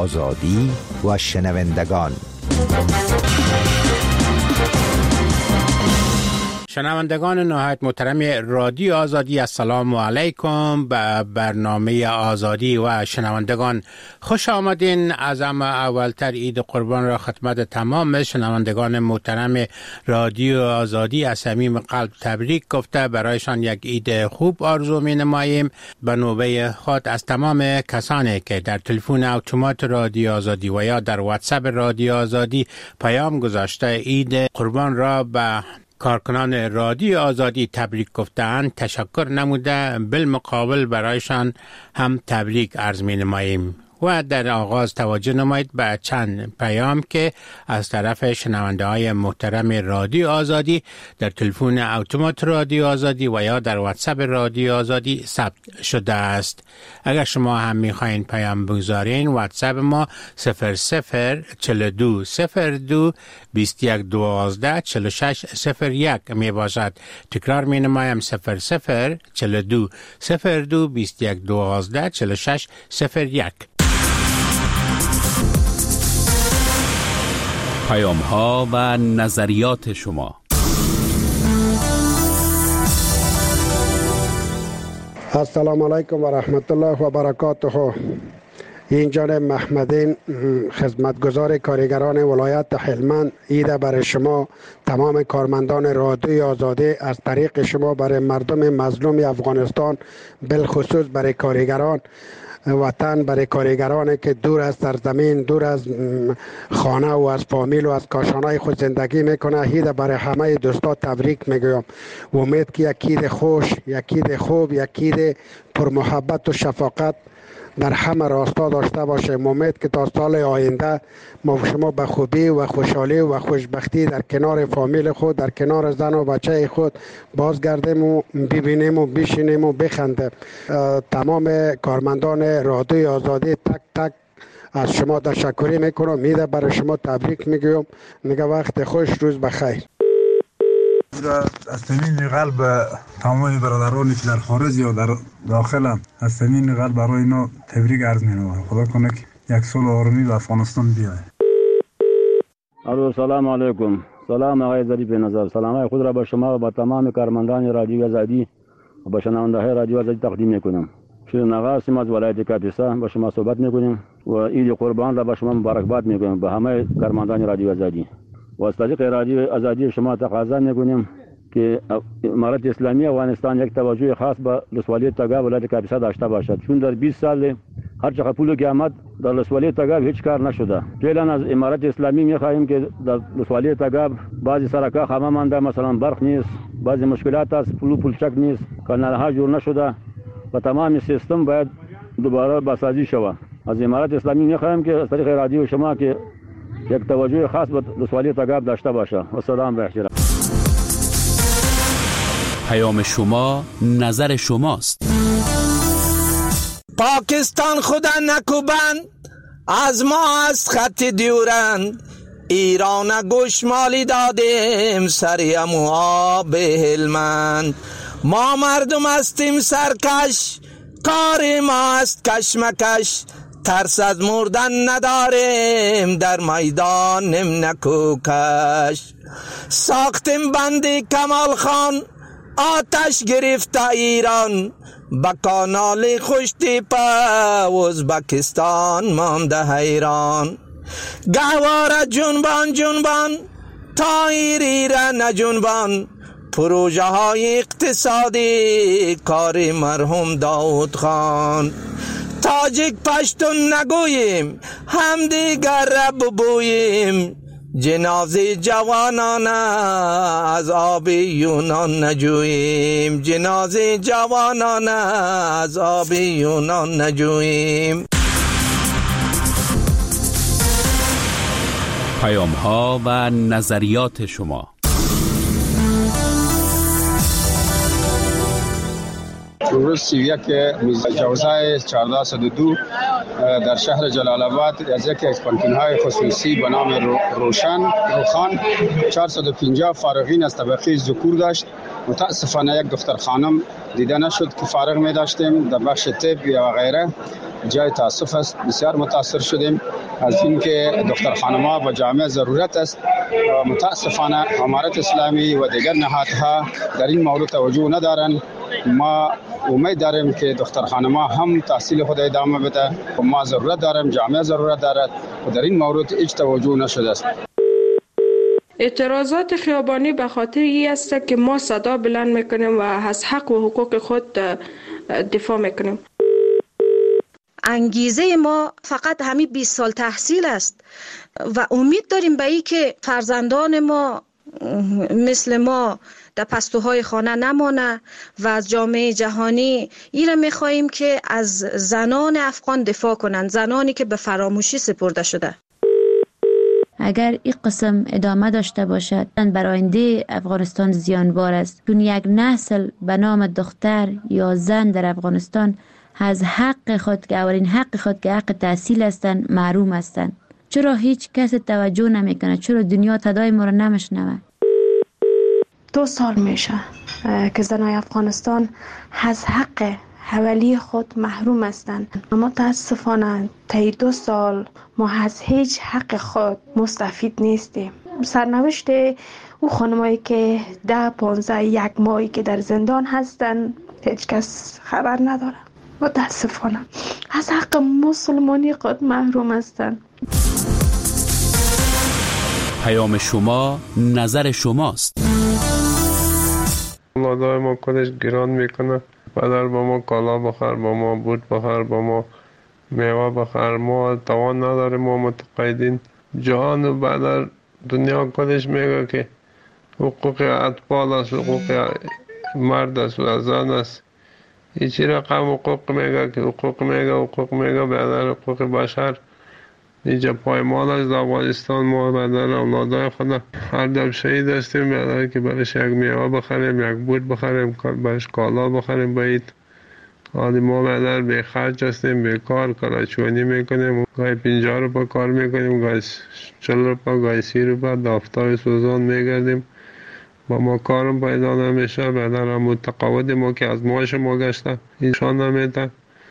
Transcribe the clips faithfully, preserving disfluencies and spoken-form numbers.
آزادی و شنوندگان. شنوندگان نهایت محترم رادیو آزادی، السلام علیکم. به برنامه آزادی و شنوندگان خوش آمدین. از اما اولتر عید قربان را خدمت تمام شنوندگان محترم رادیو آزادی از صمیم قلب تبریک گفته برایشان یک عید خوب آرزو می نماییم. به نوبه خود از تمام کسانی که در تلفن اتومات رادیو آزادی و یا در واتساپ رادیو آزادی پیام گذاشته عید قربان را به کارکنان رادیو آزادی تبریک گفتند تشکر نموده، بالمقابل برایشان هم تبریک عرض می نماییم. و در آغاز توجه نمایید به چند پیام که از طرف شنونده های محترم رادیو آزادی در تلفن اتومات رادیو آزادی و یا در واتساپ رادیو آزادی ثبت شده است. اگر شما هم میخواین پیام بگذارین، واتساپ ما صفر صفر چهل و دو صفر دو بیست و یک دوازده چهل و شش صفر یک می باشد. تکرار می نمایم صفر صفر چهل و دو صفر دو بیست و یک دوازده چهل و شش صفر یک. پیام ها و نظریات شما. السلام علیکم و رحمت الله و برکاته. این جانب محمدین، خدمتگزار کارگران ولایت هلمند، عید برای شما تمام کارمندان رادیو آزادی از طریق شما برای مردم مظلوم افغانستان، بالخصوص برای کارگران وطن، برای کارگرانی که دور از سرزمین، دور از خانه و از فامیل و از کاشانهای خود زندگی میکنه، عید برای همه دوستا تبریک میگویم. امید که یک عید خوش، یک عید خوب، یک عید پر محبت و شفقت در همه راستا داشته باشه. امید که تا سال آینده ما شما به خوبی و خوشحالی و خوشبختی در کنار فامیل خود، در کنار زن و بچه خود بازگردیم و ببینیم و بشینیم و بخندیم. تمام کارمندان رادیو آزادی تک تک از شما تشکر میکنم. میده برای شما تبریک میگم. میگه وقت خوش، روز بخیر. از صمیم قلب تمام برادرانی که در خارج یا در داخل از صمیم قلب برای اینا تبریک عرض می‌نمایم. خدا کنه که یک سال آرامی به افغانستان بیاید. الو، سلام علیکم. سلام آقای ظریف نظر. سلام خود را به شما و به تمام کارمندان رادیو آزادی و به شنونده‌های رادیو آزادی تقدیم می‌کنم. شیر نغاسم از ولایت کاپیسا با شما صحبت می‌کنیم و عید قربان را به شما مبارکباد می‌گویم به همه کارمندان رادیو آزادی. و از طریق رادیو آزادی شما تقاضا می‌کنیم که امارت اسلامی افغانستان یک توجه خاص به ولسوالی تگاب ولایت کاپیسا داشته باشد، چون در بیست سال هر چقدر پول که آمد در ولسوالی تگاب هیچ کار نشده. فعلا از امارت اسلامی می‌خواهیم که در ولسوالی تگاب بعضی سرکا خامه مانده، مثلا برق نیست، بعضی مشکلات است، پول پولچک نیست، کانال‌ها جور نشده و تمام سیستم باید دوباره بسازی شود. از امارت اسلامی می‌خواهیم که از طریق رادیو شما که یک توجه خاص به ولسوالی تگاب داشته باشه. و سلام به احترام. پیام شما نظر شماست. پاکستان خدا نکوبند، از ما از خط دیورند، ایران گوشمالی دادیم سریم و آب هلمند. ما مردم هستیم سرکش، کار ما است کشمکش، ترس از مردن نداریم، در میدان نم نکوکش. ساختیم بندی کمال خان، آتش گرفت ایران، با کانال خوشتی پا ازبکستان مانده حیران. گهواره جنبان جنبان، تایری را نجنبان، پروژه های اقتصادی کار مرحوم داود خان. تاجیک پشتون نگوییم، هم دیگر را ببوییم، جنازه جوانان از آب یونان نجوییم، جنازه جوانان از آب یونان نجوییم. پیام ها و نظریات شما. روز سی و یک جوزه چهارده صد و دو در شهر جلال آباد از یکی از پانتون‌های خصوصی به نام روشن روخان چهارصد و پنجاه فارغین از طبقه ذکور داشت. متاسفانه یک دختر خانم دیده نشد که فارغ می داشتیم در بخش طب یا غیره. جای تاسف است. بسیار متاثر شدیم از اینکه دختر خانم‌ها و جامعه ضرورت است. متاسفانه امارت اسلامی و دیگر نهادها در این موضوع توجه ندارند. ما امید داریم که دختر خانم‌ها هم تحصیل خود ادامه بده و ما ضرورت داریم، جامعه ضرورت دارد و در این مورد هیچ توجه نشده است. اعتراضات خیابانی به خاطر این است که ما صدا بلند میکنیم و از حق و حقوق خود دفاع میکنیم. انگیزه ما فقط همین بیست سال تحصیل است و امید داریم به این که فرزندان ما مثل ما در پستوهای خانه نمانه و از جامعه جهانی این را میخواییم که از زنان افغان دفاع کنند، زنانی که به فراموشی سپرده شده. اگر این قسم ادامه داشته باشد بر آینده افغانستان زیانبار است، چون یک نسل به نام دختر یا زن در افغانستان از حق خود که اولین حق خود که حق تحصیل هستند محروم هستند. چرا هیچ کس توجه نمیکنه؟ چرا دنیا صدای ما را نمیشنوه؟ دو سال میشه که زنای افغانستان از حق حوالی خود محروم هستند. متاسفانه طی دو سال ما از هیچ حق خود مستفید نیستیم. سرنوشت او خانمایی که ده پانزده یک ماهی که در زندان هستند هیچ کس خبر نداره. متاسفانه از حق مسلمانی خود محروم هستند. پیام شما نظر شماست. مادر ما کدش گران میکنه. پدر با ما کالا بخر، با ما بود بخر، با ما میوه بخر. ما توان نداره، ما متقاعدین. جهان و بدر دنیا کدش میگه که حقوق اطفال است، حقوق مرد است و زن است. ایچی رقم حقوق میگه که حقوق میگه حقوق میگه بدر حقوق بشر. اینجا پایمال از افغانستان ما بدر اولادای خدا هر دم شهید هستیم بدر که برش یک میوه بخریم، یک بود بخریم، برش کالا بخریم باید. حالی ما بدر به خرج هستیم، به کار کارچوانی میکنیم، گاهی پنجاه روپا کار میکنیم، گاهی چل روپا، گاهی سی روپا دافتای سوزان میگردیم. با ما کارم پیدا نمیشه. بدر هم تقاعد ما که از ماش ما گشته اینشان نمیده.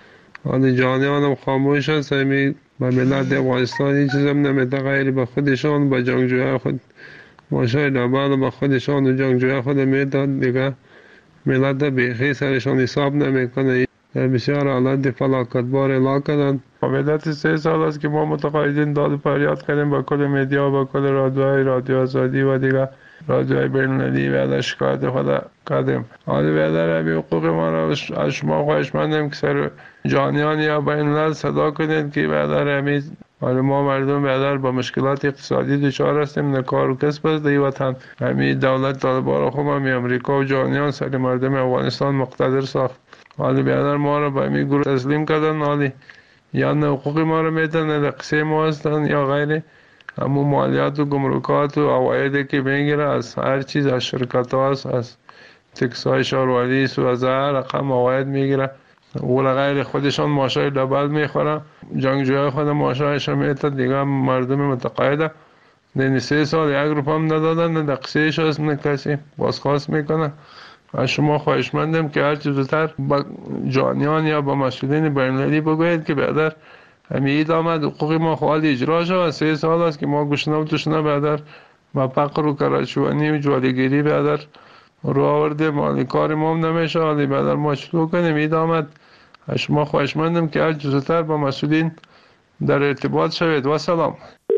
حالی جانیان هم خاموش هست. همی با ملت افغانستان هیچ چیزم نمیده غیر به خودشان، با جنگجوی خود ماشای دبال با خودشان و جنگجوی خود میداد. دیگه ملت بیخی سرشان حساب نمیکنه. بسیار حالت فلاکتبار اعلا کردن. مدت سه سال است که ما متقاعدین داد فریاد کردیم با کل میدیا، با کل رادیوهای رادیو آزادی و دیگه رادیوهای بین‌المللی و شکایت خود کردیم. حالی بیادر همی حقوق ما را از شما خواهشمندیم که سر جانیان یا بین‌الملل صدا کنید که بیادر همی حالی ما مردم بیادر با مشکلات اقتصادی دچار هستیم، نه کار و کسب است در وطن. همی دولت طالبان خوب همی امریکا و جانیان سر مردم افغانستان مقتدر ساخت. حالی بیادر ما را به همی گروه تسلیم کردن. حالی یا نه حقوق ما را میدن، نه قصه ما هستن یا غیره. همون مالیات و گمرکات و عوایدی که میگیره از هر چیز، از شرکت ها هست، از تکسای شهروردی و از هر رقم عواید میگیره. و غیر خودشان ماشای دبل میخوره. جنگجوی خود ماشایشان میتد. دیگه مردم متقاعده نه سه سال یک روپا هم ندادن، نه دقیقش هست، نه کسی بازخواست میکنه. از شما خواهشمندم که هر چیز زودتر با جانیان یا با مسئولین بین‌المللی بگوید که بعدر همین آمد حقوق ما خواهد اجرا شد. سه سال است که ما گشنه و تشنه بعدر با فقر و کارچوانی و جوالگیری بعدر رو آورده. مالی کار ما هم نمیشه. حالی بعدر ما شروع کنیم. اید آمد. از شما خواهشمندم که هر جزتر با مسئولین در ارتباط شوید. و سلام.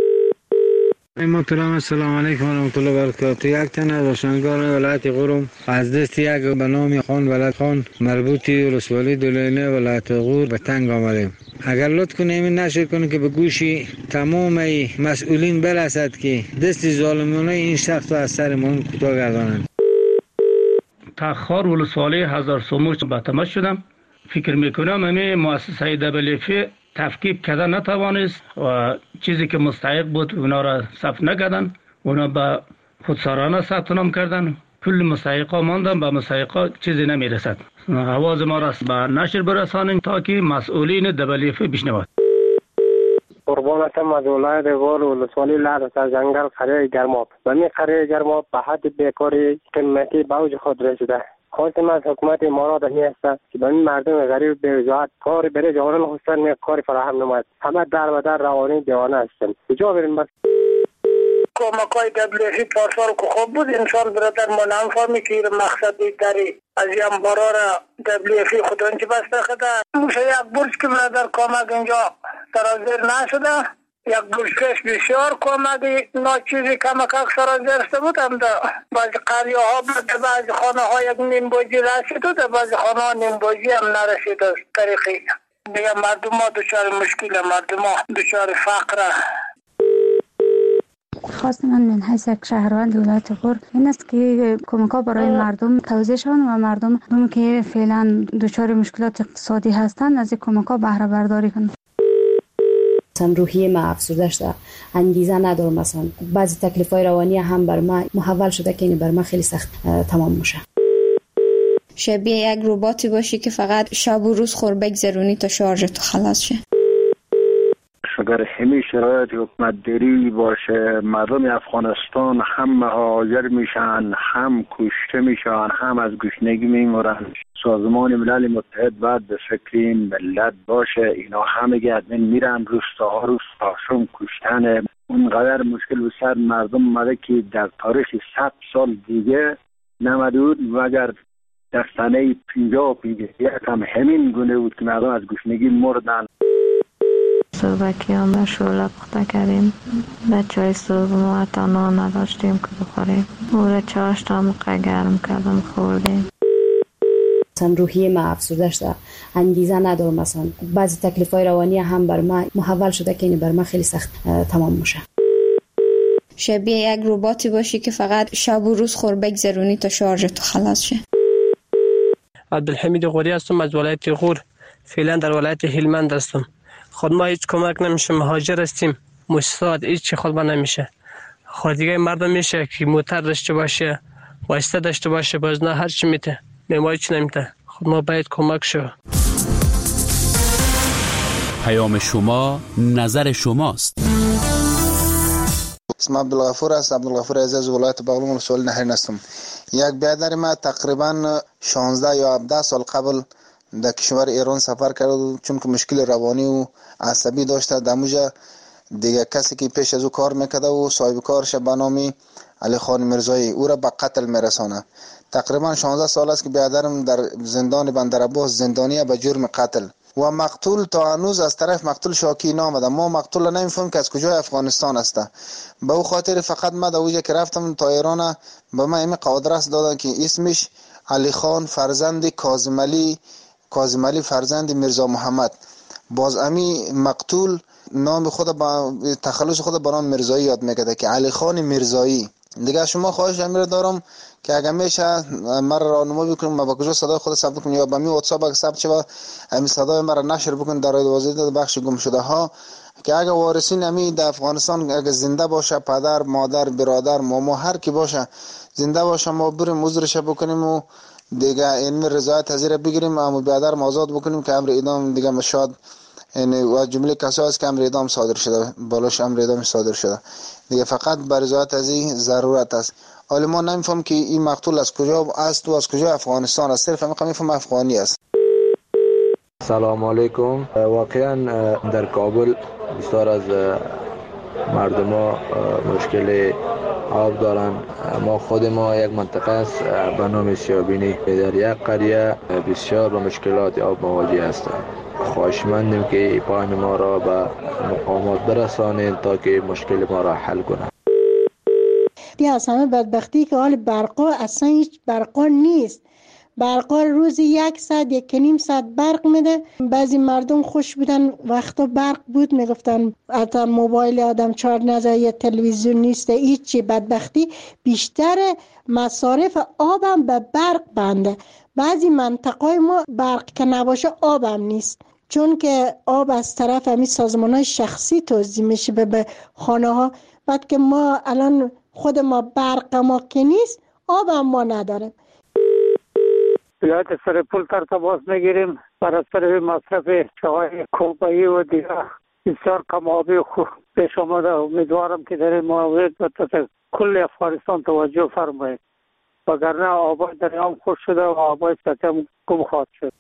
محترم السلام علیکم و رحمت الله و برکاته. یک تن از روشنگاران ولایت غورم از دست یک به نام خان ولایت خان مربوطی ولسوالی دولینه ولایت غور به تنگ آمدیم. اگر لطف کنیم نشر کنیم که به گوشی تمام مسئولین برسد که دست ظالمانه این شخص از سرمان کوتاه گردانند. تخار ولسوالی هزار سوموش به تماس شدم. فکر میکنم همه مؤسسه دبلیفی تفکیک کردن نتوانست و چیزی که مستحق بود اونا را ثبت نکردن. اونا به خودسرانه ثبت نام کردن. کل مستحقا ماندن، به مستحقا چیزی نمیرسد. آواز ما را به نشر برسانیم تا که مسئولین دبلیفی بشنوند. قربانتم از ولایت غور ولسوالی لعدت از جنگل قریه گرماب. و می قریه گرماب به حد بیکاری قیمتی به اوج خود رسیده. خواست من از حکومت امارات می است که به این مردم غریب به وجاهت کار برای جوانان خواستن کار فراهم نماید. همه در و در روانی دیوانه هستند. کجا بریم بس؟ کمکای دبلیو پارسال که خوب بود انسان برادر ما نمی‌فهمی که مقصدی داری از این بارا را دبلیو خدا انچه بسته خدا موشه یک برج که برادر کمک اینجا سرازیر نشده یک برج کش بسیار کمکی ناچیزی کمک سرازیر شده بود هم در بعضی قریه ها بود بعضی خانه ها یک نیم بوجی رسید و در بعضی خانه ها نیم بوجی هم نرسید از طریقی دیگه مردم ها دچار مشکل مردم ها دچار فقر. خواست من من حیث یک شهروند ولایت غور این است که کمک‌ها برای مردم توزیع شوند و مردم هم که فعلا دچار مشکلات اقتصادی هستند از این کمک‌ها بهره برداری کنند. مثلا روحیه ما افسرده شده، انگیزه ندارم، مثلا بعضی تکلیف‌های روانی هم بر ما محول شده که این بر ما خیلی سخت تمام میشه. شبیه یک رباتی باشی که فقط شب و روز خور بگذرونی تا شارژ تو خلاص شه. اگر همین شرایط حکومت داری باشه مردم افغانستان هم مهاجر میشن هم کشته میشن هم از گشنگی میمرن. سازمان ملل متحد باید به فکر این ملت باشه. اینا همه گردن میرن روستاها روستاشون کشتن. اونقدر مشکل به سر مردم اومده که در تاریخ صد سال دیگه نمده بود مگر در سنه پنجاه و پنجاه یک هم همین گونه بود که مردم از گشنگی مردن. صبحکی هم شوله پخته کردیم. بچه های صبح ما حتی نان نداشتیم که بخوریم. او را چاشت هم گرم کردم خوردیم. مثلا روحیه ما افسرده شده، انگیزه ندارم، مثلا بعضی تکلیف‌های روانی هم بر ما محول شده که این بر ما خیلی سخت تمام میشه. شبیه یک رباتی باشی که فقط شب و روز خور بگذرونی تا شارژ تو خلاص شه. عبدالحمید غوری هستم از ولایت غور. فعلا در ولایت هلمند هستم. خود ما هیچ کمک نمیشه، مهاجر هستیم. مؤسسات هیچ چی خود ما نمیشه. خود دیگه مردم میشه که موتر داشته باشه، واسطه داشته باشه، باز نه هر چی میته. ما هیچ نمیته. خود ما باید کمک شو. پیام شما نظر شماست. اسم عبدالغفور است. عبدالغفور عزیز ولایت بغلان ولسوالی نهرین هستم. یک برادر ما تقریبا شانزده یا هفده سال قبل در کشور ایران سفر کرد چون که مشکل روانی و عصبی داشته. دموجا دیگه کسی که پیش از او کار میکرده و صاحب کارش به نام علی خان مرزایی او را به قتل میرسانه. تقریبا شانزده سال است که برادرم در زندان بندرعباس زندانی به جرم قتل و مقتول تا هنوز از طرف مقتول شاکی نامده. ما مقتول نمیفهمیم که از کجای افغانستان است. به او خاطر فقط ما در اوجه که رفتم تا ایران به ما این قادرس دادن که اسمش علی خان فرزند کاظم علی کاظم علی فرزند میرزا محمد. باز امی مقتول نام خود با تخلص خود به نام مرزایی یاد میکرده که علی خان مرزایی. دیگه شما خواهش امیر دارم که اگر میشه مرا راهنمایی بکنید ما با کجا صدای خود ثبت کنیم یا با می واتساپ اگه ثبت شه همین صدای مرا نشر بکنید در وزارت بخش گم شده ها که اگه وارثین امی در افغانستان اگه زنده باشه پدر مادر برادر ماما هر کی باشه زنده باشه ما بریم عذرش بکنیم و دیگه این رضایت حاضر بگیریم اما برادر آزاد بکنیم که امر اعدام دیگه مشاد یعنی و جمله کسایی است که امر اعدام صادر شده بالاش امر اعدام صادر شده دیگه فقط بر رضایت از این ضرورت است. حالا ما نمیفهم که این مقتول از کجا است و از کجا افغانستان است. صرف همین میفهم افغانی است. سلام علیکم. واقعا در کابل بسیار از مردم ها مشکل آب دارن. ما خود ما یک منطقه است به نام سیابینی در یک قریه بسیار با مشکلات آب مواجه هستند. خواهشمندیم که پایین ما را به مقامات برسانید تا که مشکل ما را حل کنند. دیگه از همه بدبختی که حال برقا اصلا هیچ برقا نیست. برقا روزی یک ساعت یک نیم ساعت برق میده. بعضی مردم خوش بودن وقتا برق بود میگفتن حتی موبایل آدم چارج نزد یا تلویزیون نیست. هیچی بدبختی بیشتر مصارف آبم به برق بنده. بعضی منطقه ما برق که نباشه آبم نیست چون که آب از طرف همین سازمان‌های شخصی توزیع میشه به خانه ها. بعد که ما الان خود ما برق ما که نیست آب هم ما نداریم. ولایت سرپل تر تماس میگیریم بر اثر مصرف چای کوبایی و دیگه بسیار کم آبی خوب پیش آمده. امیدوارم که در این مورد به کل افغانستان توجه فرمایید. وگرنه آبای دریام خوش شده و آبای سطح گم خواهد شد.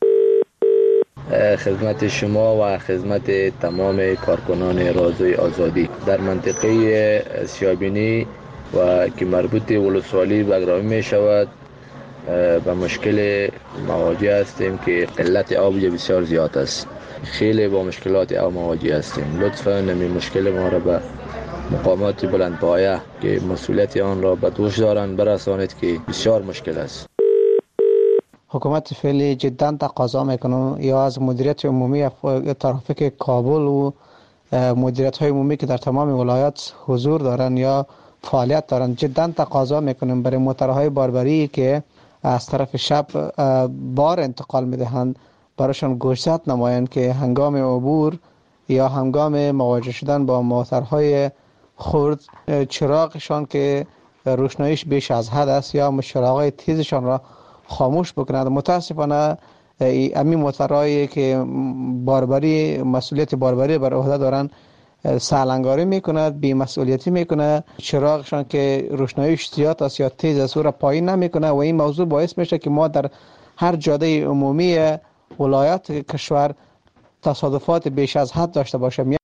خدمت شما و خدمت تمام کارکنان رادیوی آزادی در منطقه سیابینی و که مربوط ولسوالی بگرامی می شود به مشکل مواجه هستیم که قلت آب بسیار زیاد است. خیلی با مشکلات آب مواجه هستیم. لطفاً نمی مشکل ما را به مقامات بلندپایه که مسئولیت آن را به دوش دارند برسانید که بسیار مشکل است. حکومت فعلی جدا تقاضا میکنه یا از مدیریت عمومی ترافیک کابل و مدیریت های عمومی که در تمام ولایات حضور دارن یا فعالیت دارن جدا تقاضا میکنیم برای موترهای باربری که از طرف شب بار انتقال میدهند براشون گوشزد نمایند که هنگام عبور یا هنگام مواجه شدن با موترهای خرد چراغشان که روشناییش بیش از حد است یا چراغهای تیزشان را خاموش بکنند. متاسفانه امی موترهایی که باربری مسئولیت باربری بر عهده دارن سالنگاری میکند، بی مسئولیتی میکنه، چراغشان که روشناییش زیاد است یا تیز است او را پایین نمیکنه و این موضوع باعث میشه که ما در هر جاده عمومی ولایت کشور تصادفات بیش از حد داشته باشیم.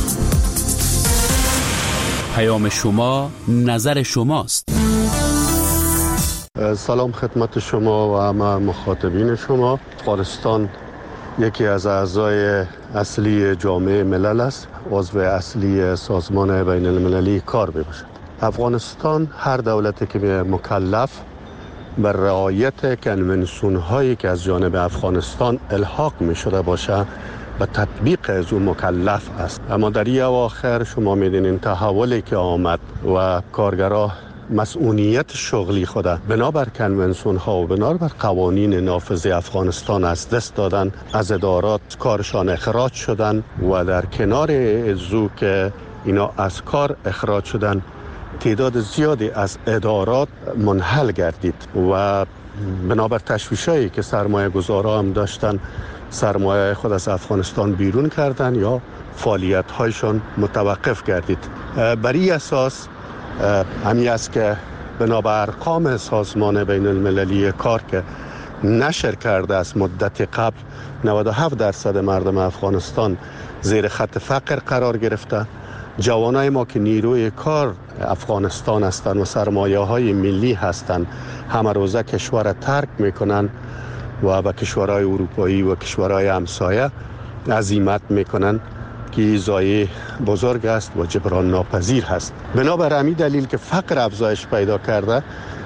پیام شما نظر شماست. سلام خدمت شما و همه مخاطبین شما. افغانستان یکی از اعضای اصلی جامعه ملل است، عضو اصلی سازمان بین المللی کار میباشد. افغانستان هر دولتی که مکلف بر رعایت کنونسیون هایی که از جانب افغانستان الحاق می شده باشه به تطبیق از اون مکلف است. اما در این اواخر شما میدونین تحولی که آمد و کارگرها مسئولیت شغلی خود بنابر کنونسیون ها و بنابر قوانین نافذ افغانستان از دست دادن، از ادارات کارشان اخراج شدن و در کنار ازو که اینا از کار اخراج شدن تعداد زیادی از ادارات منحل گردید و بنابر تشویشایی که سرمایه گذارا هم داشتن سرمایه خود از افغانستان بیرون کردن یا فعالیت هایشان متوقف گردید. بر این اساس همی است که بنابر ارقام سازمان بین المللی کار که نشر کرده است مدت قبل نود و هفت درصد مردم افغانستان زیر خط فقر قرار گرفته. جوانای ما که نیروی کار افغانستان هستند و سرمایه های ملی هستند همه روزه کشور ترک میکنن و به کشورهای اروپایی و کشورهای همسایه عزیمت میکنن که ضایعه بزرگ است و جبران ناپذیر هست. بنابر همین دلیل که فقر افزایش پیدا کرده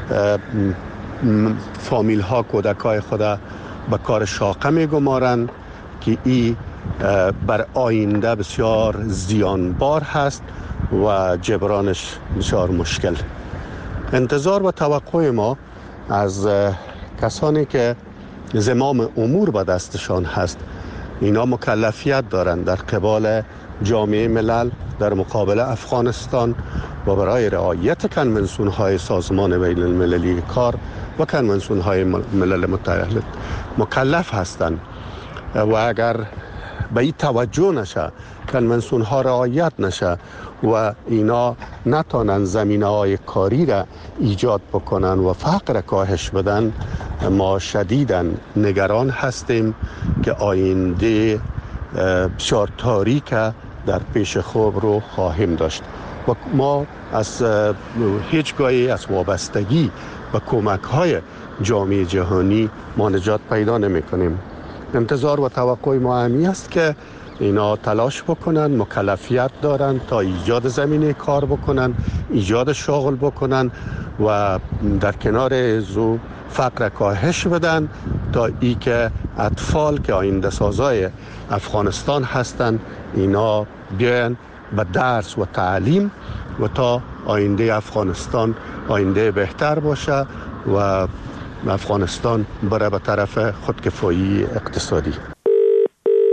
فامیل ها کودک های خود به کار شاقه میگمارند که این بر آینده بسیار زیانبار هست و جبرانش بسیار مشکل. انتظار و توقع ما از کسانی که زمام امور به دستشان هست اینا مکلفیت دارند در قبال جامعه ملل در مقابل افغانستان و برای رعایت کنونسیون های سازمان بین المللی کار و کنونسیون های ملل متحد مکلف هستند و اگر به این توجه نشه، کنونسیون ها رعایت نشه و اینا نتانن زمینه های کاری را ایجاد بکنن و فقر کاهش بدن، ما شدیداً نگران هستیم که آینده بسیار تاریک در پیش خوب رو خواهیم داشت و ما از هیچگاهی از وابستگی و کمک های جامعه جهانی ما نجات پیدا نمی کنیم. انتظار و توقع ما همی است که اینا تلاش بکنن، مکلفیت دارن تا ایجاد زمینه کار بکنن، ایجاد شغل بکنن و در کنار زو فقر کاهش بدن تا ای که اطفال که آینده سازای افغانستان هستن اینا بیان به درس و تعلیم و تا آینده افغانستان آینده بهتر باشه و افغانستان بره به طرف خودکفایی اقتصادی.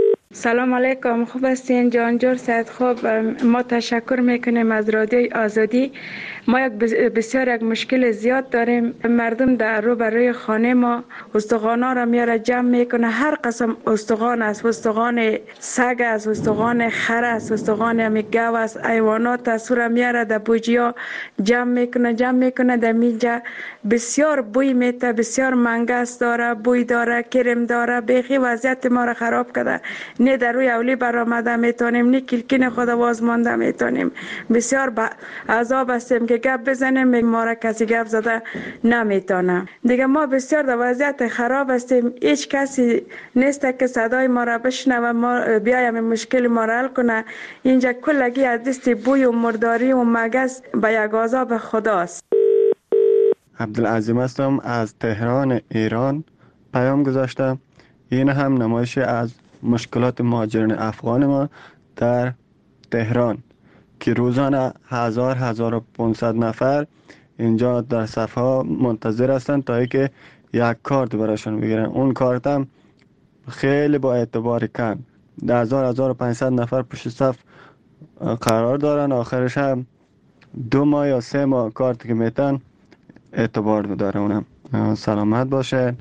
سلام علیکم. خوب هستین جانجور سید؟ خوب. ما تشکر میکنیم از رادیوی آزادی. ما یک بسیار یک مشکل زیاد داریم. مردم در رو برای خانه ما استخوانا را میاره جمع میکنه. هر قسم استخوان است، استخوان سگ است، استخوان خر است، استخوان همی گاو است، حیوانات است، را میاره در بوجیا جمع میکنه جمع میکنه در میجا. بسیار بوی میته، بسیار منگس داره، بوی داره، کرم داره. بیخی وضعیت ما را خراب کرده. نه در روی اولی برآمده میتونیم، نه کلکین خود باز مانده میتونیم. بسیار با عذاب هستیم که گپ بزنیم، ما را کسی گپ زده نمیتونه. دیگه ما بسیار در وضعیت خراب هستیم. هیچ کسی نیست که صدای ما را بشنوه، ما بیایم مشکل ما را حل کنه. اینجا کلگی از دست بوی و مرداری و مگس به یک عذاب خداست. عبدالعظیم هستم از تهران ایران. پیام گذاشتم. این هم نمایش از مشکلات مهاجرین افغان ما در تهران که روزانه هزار هزار و پانصد نفر اینجا در صف ها منتظر هستند تا اینکه یک کارت براشون بگیرن. اون کارت هم خیلی با اعتبار کم، هزار هزار و پانصد نفر پشت صف قرار دارن. آخرش هم دو ماه یا سه ماه کارت که میتن اعتبار داره. اونم سلامت باشه.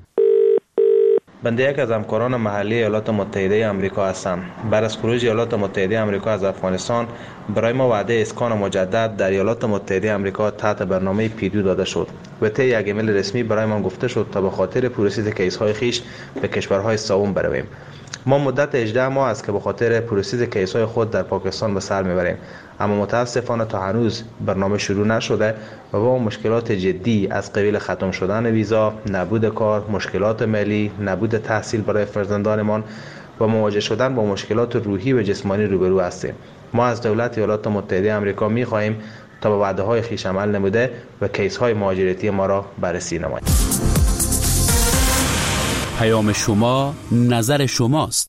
بنده یک از همکاران محلی ایالات متحده آمریکا هستم. بعد از خروج ایالات متحده آمریکا از افغانستان برای ما وعده اسکان مجدد در ایالات متحده آمریکا تحت برنامه پیدو داده شد و طی یک ایمیل رسمی برای ما گفته شد تا به خاطر پروسس کیس های خیش به کشورهای سوم برویم. ما مدت هجده ماه است که به خاطر پروسس کیس های خود در پاکستان به سر میبریم، اما متاسفانه تا هنوز برنامه شروع نشده و با مشکلات جدی از قبیل ختم شدن ویزا، نبود کار، مشکلات مالی، نبود تحصیل برای فرزندانمان و مواجه شدن با مشکلات روحی و جسمانی روبرو هستیم. ما از دولت ایالات متحده آمریکا می خواهیم تا به وعده های خویش عمل نموده و کیس های مهاجرتی ما را بررسی نماید. پیام شما نظر شماست.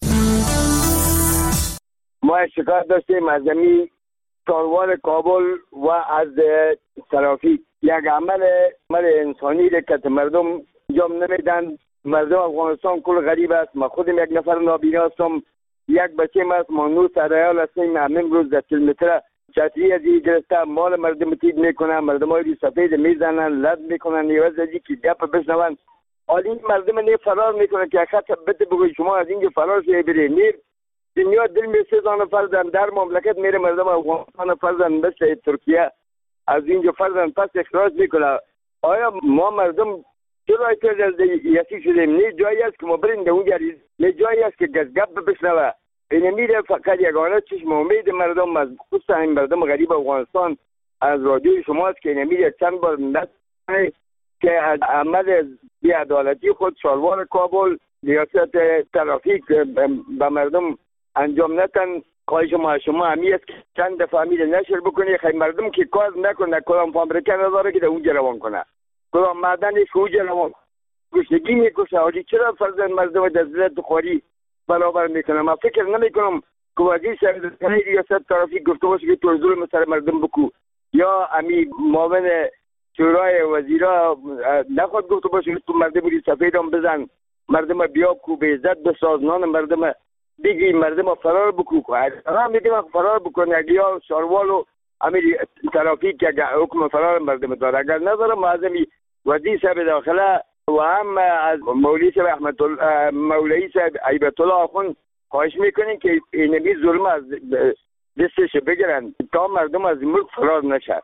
ما شکایت داشتیم از زمین کاروان کابل و از ترافیک. یک عمل عمل انسانی که مردم انجام نمیدن. مردم افغانستان کل غریب است. ما خودم یک نفر نابینا هستم، یک بچه ما است، ما نو سرایال هستیم. همین روز در کیلومتر چتری از این گرفته مال مردم تید میکنن، مردم های سفید میزنن، لد میکنن، نیوز ازی که گپ بشنون. حالی این مردم نه فرار میکنن که خط بده بگوی شما از اینجا فرار شوی برید. نیر دنیا دل می سزان فرزن در مملکت میره مردم افغانستان فرزن مثل ترکیه از اینجا فرزن پس اخراج میکنه. آیا ما مردم چرا ایتاز از یکی شدیم؟ نه جایی است که ما بریم در اونجا، نه جایی است که گزگب بشنوه. این میره فقط یگانه چشم امید مردم از خصوصا این مردم غریب افغانستان از رادیوی شماست که این میره چند بار نکنه که از عمل بی‌عدالتی خود شالوار کابل ریاست ترافیک به مردم انجام نتن. خواهش ما شما همی است که چند دفعه امیر نشر بکنی خیلی مردم که کار نکنه، کدام فابریکه نداره که در اونجا روان کنه، کدام معدنش که اونجا روان گشنگی میکشه. حالی چرا فرزن مردم در ذلت خواری برابر میکنه؟ من فکر نمیکنم که وزیر سرزنی ریاست ترافیک گفته باشه که تو ظلم سر مردم بکو، یا امی معاون شورای وزیرا نخواد گفته باشه که تو مردم ری سفید هم بزن، مردم بیاب کو به عزت بسازنان مردم بگی مردم فرار بکو. هم میگیم فرار بکنه اگه یا شاروال و امیر ترافیک که حکم فرار مردم داره. اگر نداره معظمی وزیر صاحب داخله و هم از مولوی صاحب احمد مولوی صاحب عیبت الله آخوند خواهش میکنیم که اینمی ظلم از دستش بگیرن تا مردم از ملک فرار نشه.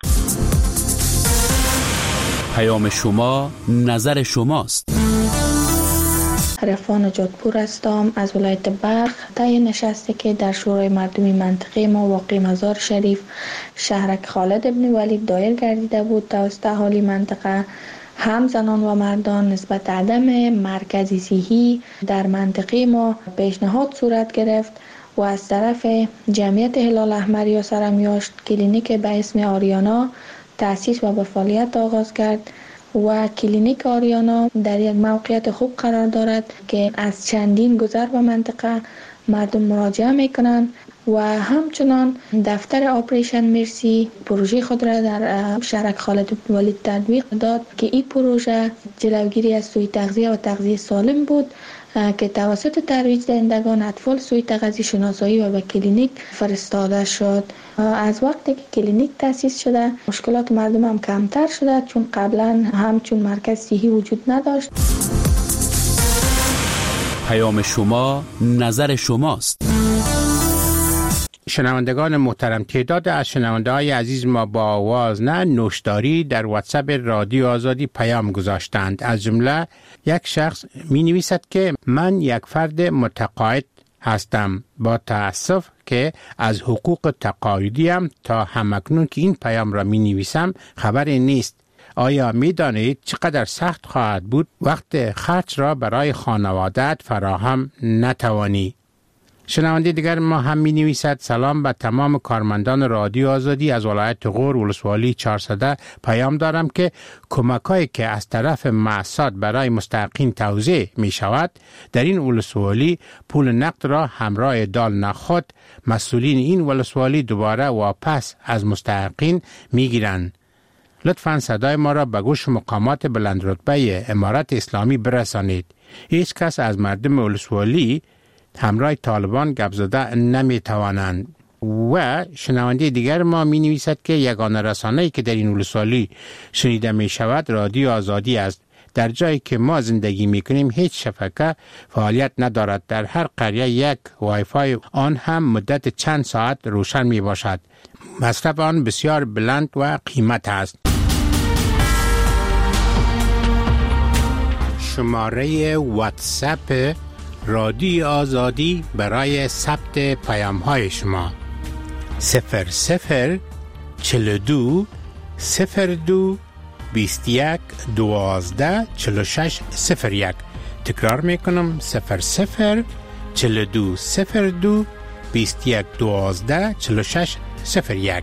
پیام شما نظر شماست. رفان جادپور هستم از ولایت بلخ. طی نشستی که در شورای مردمی منطقه ما واقع مزار شریف شهرک خالد ابن ولید دایر گردیده بود توسط اهالی منطقه، هم زنان و مردان نسبت عدم مرکزی صحی در منطقه ما پیشنهاد صورت گرفت و از طرف جمعیت هلال احمر یا سرمیاشت کلینیک به اسم آریانا تأسیس و به فعالیت آغاز کرد و کلینیک آریانا در یک موقعیت خوب قرار دارد که از چندین گذر به منطقه مردم مراجعه میکنن و همچنان دفتر آپریشن مرسی پروژه خود را در شهرک خالد ابن ولید تطبیق داد که این پروژه جلوگیری از سوء تغذیه و تغذیه سالم بود که توسط ترویج دهندگان اطفال سوی تغذیه شناسایی و به کلینیک فرستاده شد. از وقتی که کلینیک تأسیس شده مشکلات مردم هم کمتر شده، چون قبلا همچون مرکز صحی وجود نداشت. پیام شما نظر شماست. شنوندگان محترم، تعداد از شنونده های عزیز ما با آواز نه نوشداری در واتساپ رادیو آزادی پیام گذاشتند. از جمله یک شخص می نویسد که من یک فرد متقاعد هستم، با تأسف که از حقوق تقاعدیم تا همکنون که این پیام را می نویسم خبری نیست. آیا می دانید چقدر سخت خواهد بود وقت خرج را برای خانواده‌ات فراهم نتوانی؟ شنونده دیگر ما هم می نویسد سلام به تمام کارمندان رادیو آزادی از ولایت غور ولسوالی چهارصده. پیام دارم که کمکایی که از طرف مؤسسات برای مستحقین توزیع می شود در این ولسوالی پول نقد را همراه دال نخود مسئولین این ولسوالی دوباره واپس از مستحقین می گیرند. لطفاً صدای ما را به گوش مقامات بلند رتبه امارت اسلامی برسانید. هیچ کس از مردم ولسوالی همراه طالبان گپ زده نمی توانند. و شنونده دیگر ما می نویسد که یگانه رسانه‌ای که در این ولسوالی شنیده می شود رادیو آزادی است. در جایی که ما زندگی می کنیم هیچ شبکه فعالیت ندارد. در هر قریه یک وای فای آن هم مدت چند ساعت روشن می باشد. مصرف آن بسیار بلند و قیمت است. شماره واتساپ رادیو آزادی برای ثبت پیام های شما صفر صفر چل دو صفر دو بیست یک دوازده چل شش صفر یک. تکرار میکنم صفر صفر چل دو صفر دو بیست یک دوازده چل شش صفر یک.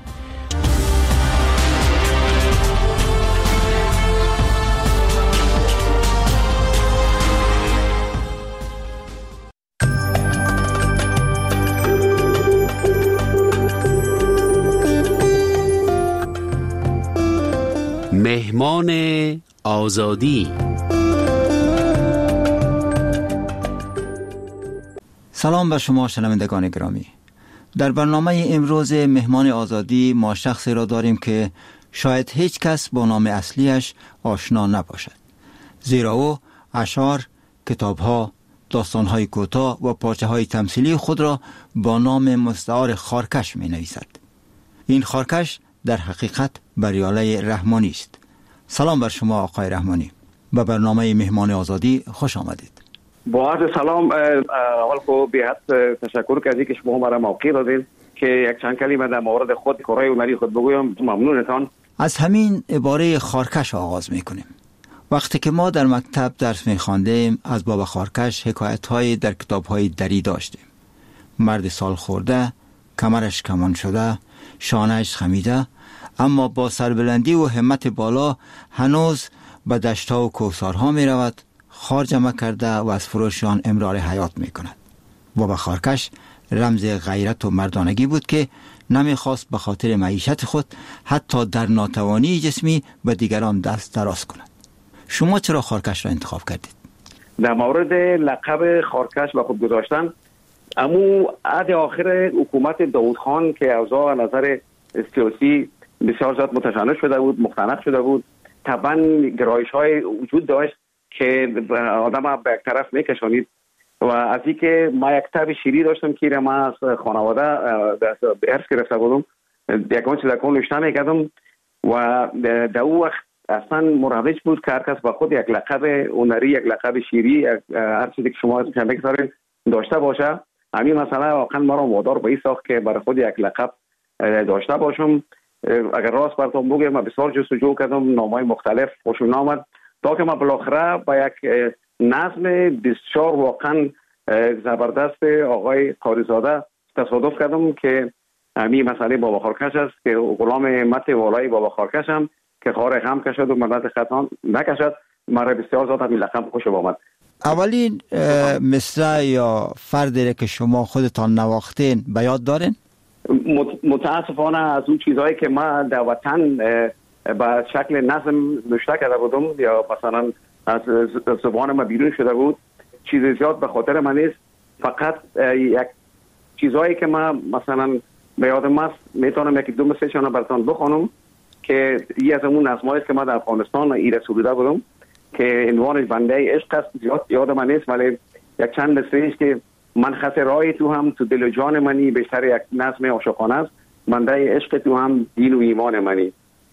مهمان آزادی. سلام بر شما شنوندگان گرامی. در برنامه امروز مهمان آزادی ما شخصی را داریم که شاید هیچ کس با نام اصلیش آشنا نباشد، زیرا او اشعار، کتاب‌ها، داستان‌های کوتاه و پارچه‌های تمثیلی خود را با نام مستعار خارکش می‌نویسد. این خارکش در حقیقت بریاله رحمانی است. سلام بر شما آقای رحمانی. به برنامه مهمان آزادی خوش آمدید. با عرض سلام، اول خو بی‌حد تشکر کردی که شما مرا موقع دادید که یک چند کلمه در مورد خود کارهای هنری خود بگویم. ممنونتان. از همین عباره خارکش آغاز میکنیم. وقتی که ما در مکتب درس میخواندیم از بابا خارکش حکایت‌های در کتاب‌های دری داشتیم. مرد سال خورده، کمرش کمان شده، شانهش خمیده، اما با سربلندی و همت بالا هنوز به دشت‌ها و کوثارها می رود، خار جمع کرده و از فروشان امرار حیات می کند. بابا خارکش رمز غیرت و مردانگی بود که نمی خواست به خاطر معیشت خود حتی در ناتوانی جسمی به دیگران دست دراز کند. شما چرا خارکش را انتخاب کردید؟ در مورد لقب خارکش به خود گذاشتن، امو عهد آخر حکومت داود خان که اوضاع نظر سیاسی بسیار زیاد متشنج شده بود، مختنق شده بود، طبعا گرایش های وجود داشت که آدم به یک طرف میکشانید و از این که ما یک کتاب شیری داشتم که ما از خانواده به ارث گرفته بودم، یکان چیز اکان نوشته میکردم و در او وقت اصلا مروج بود که هر کس با خود یک لقب هنری، یک لقب شیری، هر چیزی که شما شنبه کساره داشته باشه. همین مثلا واقعا ما را وادار به این ساخت که برای خود یک لقب داشته باشم. اگر راست براتون بگم من بسیار جستجو کردم، نامهای مختلف خوشم آمد تا که من بالاخره با یک نظم بسیار واقعا زبردست آقای قاریزاده تصادف کردم که همین مسئله بابا خارکش است که غلام مت والای بابا خارکش هم که خار غم کشد و مدت خطان نکشد. مرا بسیار زیاد همین لقب خوشم آمد. اولین مصرع یا فردی که شما خودتان نواختین به یاد دارین؟ متاسفانه از اون چیزهایی که ما در وطن به شکل نظم نوشته کرده بودم یا مثلا از زبان ما بیرون شده بود، چیز زیاد به خاطر من نیست، فقط یک چیزهایی که من مثلا به یادم است میتونم یکی دو مثلشان براتون بخونم که یکی از اون نظمایی است که من در افغانستان ایره سروده بودم که عنوانش بنده عشق است. زیاد یادم نیست ولی یک چند مثلی است که من خط رای تو هم تو دل و جان منی، بیشتر یک نظم عاشقانه است. بنده عشق تو هم دین و ایمان منی.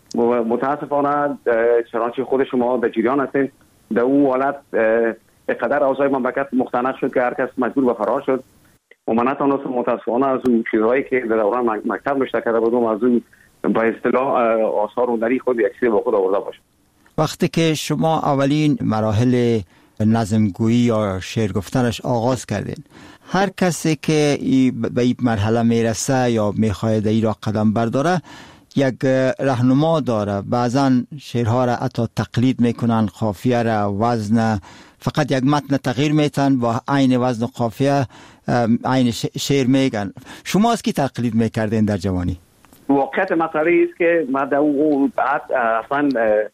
متاسفانه چنانچه خود شما در جریان هستین در اون حالت اقدر اوضاع مملکت مختنق شد که هر کس مجبور به فرار شد و من نتونستم متاسفانه از اون چیزهایی که در دوران مکتب نوشته کرده بودم از اون به اصطلاح آثار هنری خود یک چیز با خود آورده باشم. وقتی که شما اولین مراحل نظمگویی یا شعر گفتنش آغاز کردین، هر کسی که به این مرحله میرسه یا میخواهد این را قدم برداره یک راهنما داره. بعضا شعرها را حتی تقلید میکنن، قافیه را، وزن، فقط یک متن تغییر میتن با عین وزن و قافیه عین شعر میگن. شما از کی تقلید میکردین در جوانی؟ واقعیت مسئله است که ما در اون بعد اصلا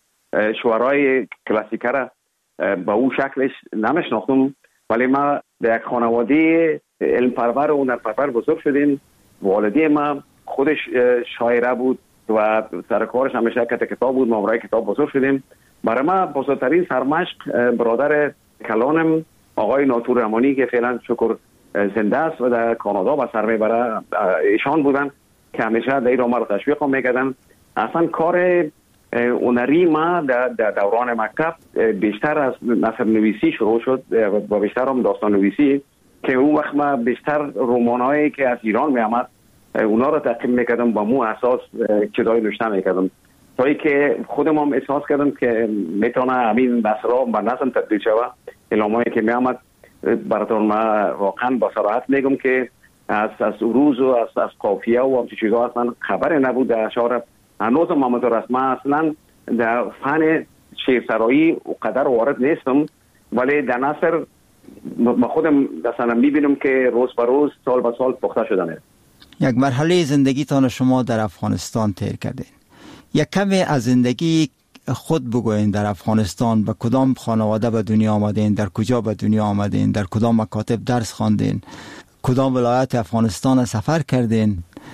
شعرهای کلاسیک را به اون شکلش نمیشناختم، ولی ما در یک خانواده علم پرور و هنر پرور بزرگ شدیم. والدی ما خودش شاعره بود و سرکارش همیشه کتاب بود. ما برای کتاب بزرگ شدیم. برای ما بزرگترین سرمشق برادر کلانم آقای ناطور رحمانی که فعلا شکر زنده است و در کانادا با سر میبره ایشان بودن که همیشه در ما رو تشویق میکردن. اصلا کار هنری ما در دوران مکتب بیشتر از نثر نویسی شروع شد و بیشتر هم داستان نویسی که اون وقت ما بیشتر رمانایی که از ایران می آمد اونا رو تقدیم میکردم با مو اساس چیزای نوشته میکردم تا ای که خودم هم احساس کردم که میتونه همین نثرها به نظم تبدیل شود. الهامایی که می آمد براتون ما واقعا با صراحت میگم که از از عروض و از از قافیه و همچین چیزها اصلا خبر نبود در اشعار. هنوز محمد رسما اصلا در فن شعرسرایی قدر وارد نیستم، ولی در نثر ما خودم مثلا میبینم که روز به روز سال به سال پخته شدن است. یک مرحله زندگیتان شما در افغانستان طی کردین. یک کمی از زندگی خود بگوین. در افغانستان به کدام خانواده به دنیا آمدین؟ در کجا به دنیا آمدین؟ در کدام مکاتب درس خواندین؟ کدام ولایت افغانستان سفر کردین؟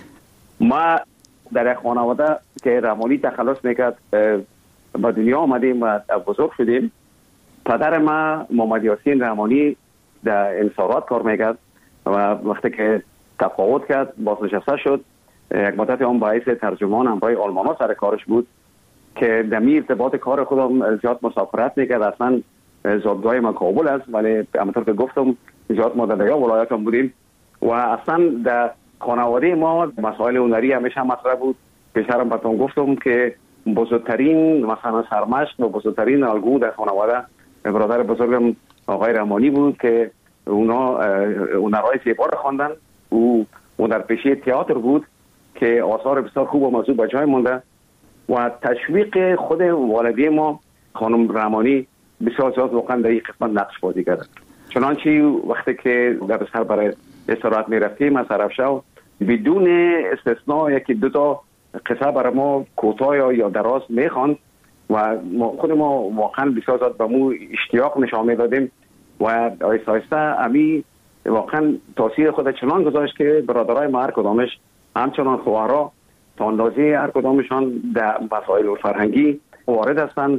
ما در یک خانواده که رحمانی تخلص میکرد به دنیا آمدیم و بزرگ شدیم. پدر ما محمد یاسین رحمانی در انصارات کار میکرد و وقتی که تفاوت کرد بازنشسته شد. یک مدت هم باعث ترجمان همراه آلمانا سر کارش بود که در می ارتباط کار خودم زیاد مسافرت میکرد. اصلا زادگاه ما کابل است ولی همونطور که گفتم زیاد ما در دیگر ولایات هم بودیم و اصلا در خانواده ما مسائل هنری همیشه مطرح بود. پیشترم براتون گفتم که بزرگترین مثلا سرمشق و بزرگترین الگو در خانواده برادر بزرگم آقای رحمانی بود که اونا هنرهای زیبا رو خواندن. او هنرپیشه تئاتر بود که آثار بسیار خوب و موضوع به جای مونده و تشویق خود والدی ما خانم رحمانی بسیار زیاد واقعا در این قسمت نقش بازی کرد. چنانچه وقتی که در سر برای استراحت می رفتیم از طرفشو بدون استثناء یکی دو تا قصه برای ما کوتاه یا دراز می خواند و خود ما واقعا بسیار زیاد به مو اشتیاق نشان می دادیم و آیسته آیسته امی واقعا تاثیر خود چنان گذاشت که برادرای ما هر کدامش همچنان خواهرها تا اندازه هر کدامشان در مسائل فرهنگی وارد هستند.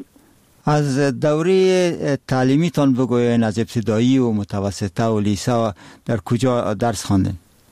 از دوره تعلیمیتان بگوین. از ابتدایی و متوسطه و لیسه در کجا درس خواندین؟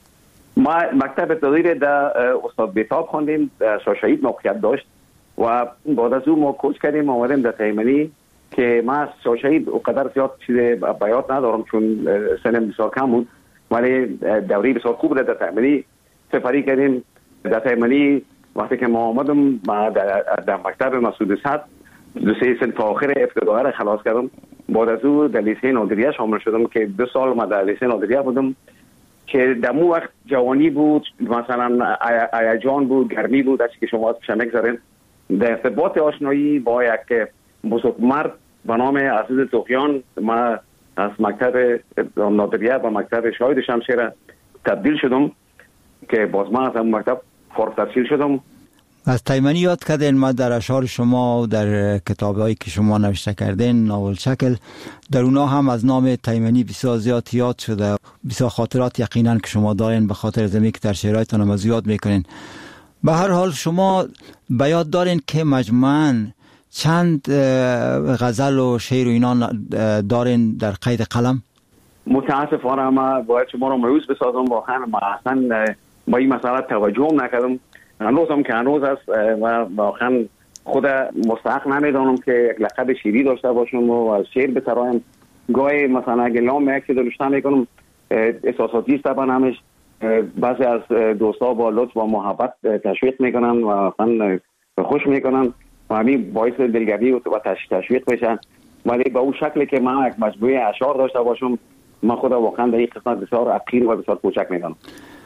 ما مکتب ابتدایی در استاد بیتاب خواندیم، در شاشهید موقعیت داشت و بعد از اون ما کوچ کردیم آمدیم در تیمنی که ما از شاشهید اونقدر زیاد چیز بیات ندارم چون سنم بسیار کم بود، ولی دوره بسیار خوب در تیمنی سفری کردیم. در تیمنی وقتی که ما آمدم ما در, در مکتب مسعود صد دو سه سنف آخر ابتدایی را خلاص کردم. بعد از اون در لیسه نادریه شامل شدم که دو سال ما در لیسه نادریه بودم که در مو وقت جوانی بود، مثلا هیجان بود، گرمی بود، از که شما پیش میگذارین. در ارتباط آشنایی با یک بزرگ مرد به نام عزیز توقیان ما از مکتب نادریه و مکتب شاهد شمشیر تبدیل شدم که باز ما از اون مکتب فارغ التحصیل شدم. از تیمنی یاد کردین. ما در اشعار شما و در کتابایی که شما نوشته کردین ناول شکل، در اونا هم از نام تیمنی بسیار زیاد یاد شده. بسیار خاطرات یقینا که شما دارین به خاطر زمین که در شعرهایتان هم زیاد میکنین. به هر حال شما به یاد دارین که مجموعاً چند غزل و شعر و اینا دارین در قید قلم؟ متاسفانه ما باید شما رو مایوس بسازم. واقعا ما اصلا با این مسئله توجه نکردم. هنوز هم که هنوز است و واقعا خود مستحق نمیدانم که یک لقب شیری داشته باشم و از شعر بسرایم. گاهی مثلا اگه لام یک چیز نوشته میکنم احساساتی است طبعا همش. بعضی از دوستا با لطف و محبت تشویق میکنن و واقعا خوش میکنن و همین باعث دلگرمی و تشویق میشن. ولی با اون شکلی که من یک مجموعه اشعار داشته باشم، من خدا واقعا در این قسمت بسیار حقیر و بسیار کوچک میدانم.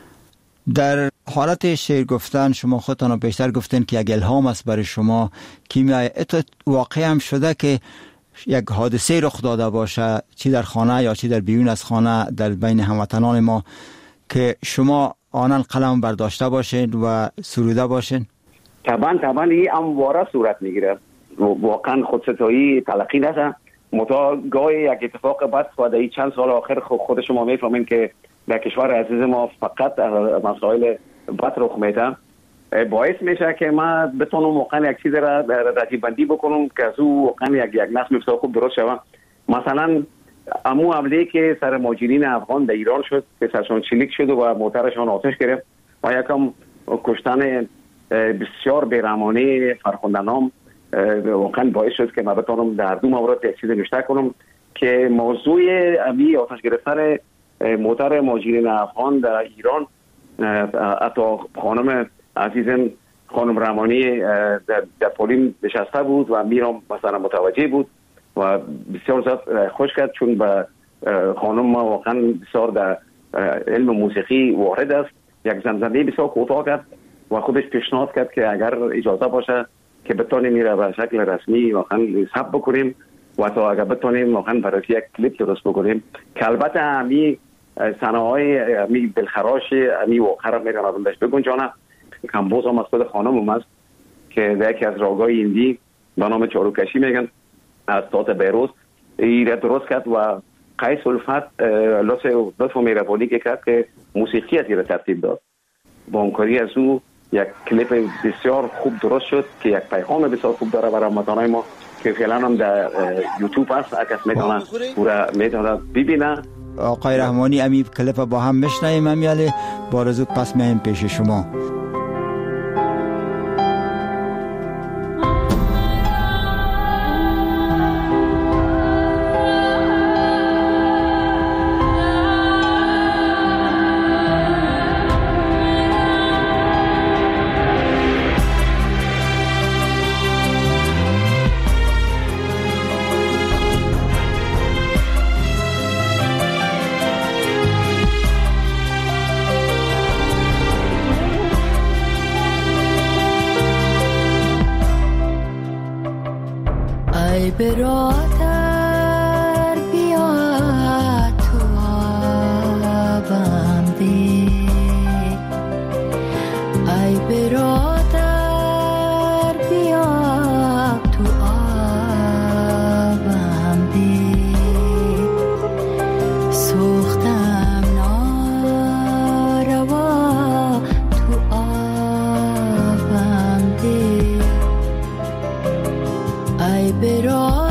در حالت شعر گفتن شما خودتان بیشتر گفتین که یک الهام است برای شما. کیمیای ات واقعی هم شده که یک حادثه رخ داده باشه، چی در خانه یا چی در بیرون از خانه، در بین هموطنان ما، که شما آنان قلم برداشته باشین و سروده باشین؟ طبعا طبعا این امواره صورت میگیره. واقعا خودستایی تلقی نشه. متا گاهی یک اتفاق بد و در چند سال آخر خود شما میفهمین که در کشور عزیز ما فقط مسائل بد رخ میده. باعث میشه که ما بتونم واقعا یک چیز را رتیب بندی بکنم که از او واقعا یک یک نظم بسیار خوب درست شود. مثلا امو حمله که سر مهاجرین افغان در ایران شد که سرشان چلیک شد و موترشان آتش گرفت و یکم کشتن بسیار بیرحمانه فرخنده‌نام واقعا باعث شد که من بتونم در دو مورد یک چیز نوشته کنم که موضوع امی آتش گرفتن موتر مهاجرین افغان در ایران، حتی خانم عزیزم خانم رحمانی در, در پولین نشسته بود و میرم مثلا متوجه بود و بسیار زیاد خوش کرد، چون به خانم ما واقعا بسیار در علم موسیقی وارد است. یک زمزمه بسیار کوتاه کرد و خودش پیشنهاد کرد که اگر اجازه باشه که بتونیم میره به شکل رسمی واقعا ثبت بکنیم و تا اگر بتونیم واقعا برای یک کلیپ درست بکنیم که البته همی صنایع همی دلخراش همی واقعا میرن آدمش بگنجانه. کمبوز هم از خود خانم هم است که در یکی از راگای هندی به نام چاروکشی میگن از تات بیروز ایره درست کرد و قیس الفت لطف و مهربانی که کرد که موسیقی از ایره ترتیب داد. با همکاری از او یک کلیپ بسیار خوب درست شد که یک پیغام بسیار خوب داره برای هموطنان ما که فعلا هم در یوتیوب هست. اگر میتونه پورا میتونه ببینه. آقای رحمانی امی کلیپ با هم میشنویم. امیاله با رزو پس میایم پیش شما. برادر بیا تو آبم ده، ای برادر بیا تو آبم ده، سوختم ناروا تو آبم ده، ای برادر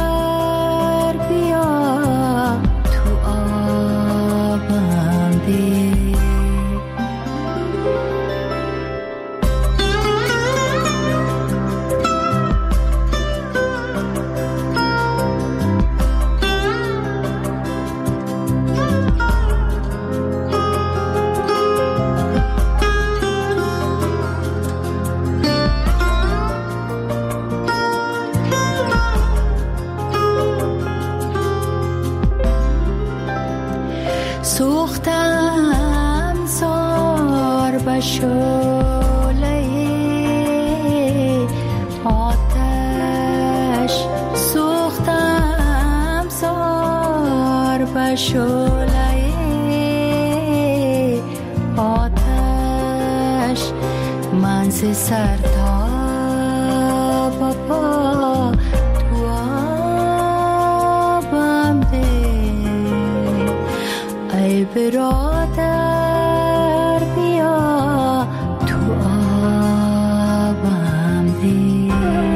سوختم سار به شعله آتش، سوختم سار به شعله آتش، من ز سر تا برادر بیا تو آبم دی.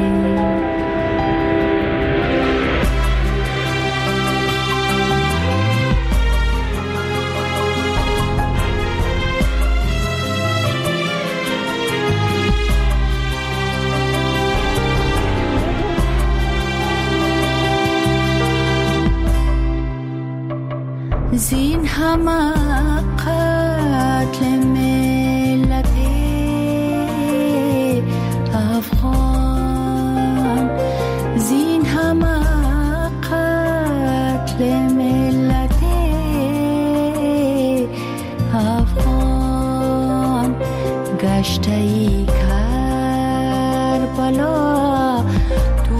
زین همه قتل ملت افغان، زین همه قتل ملت افغان، گشته ای کربلا تو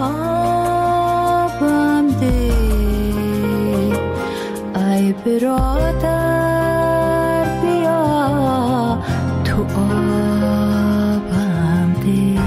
آبم ده. ای برادر بیا تو آبم ده.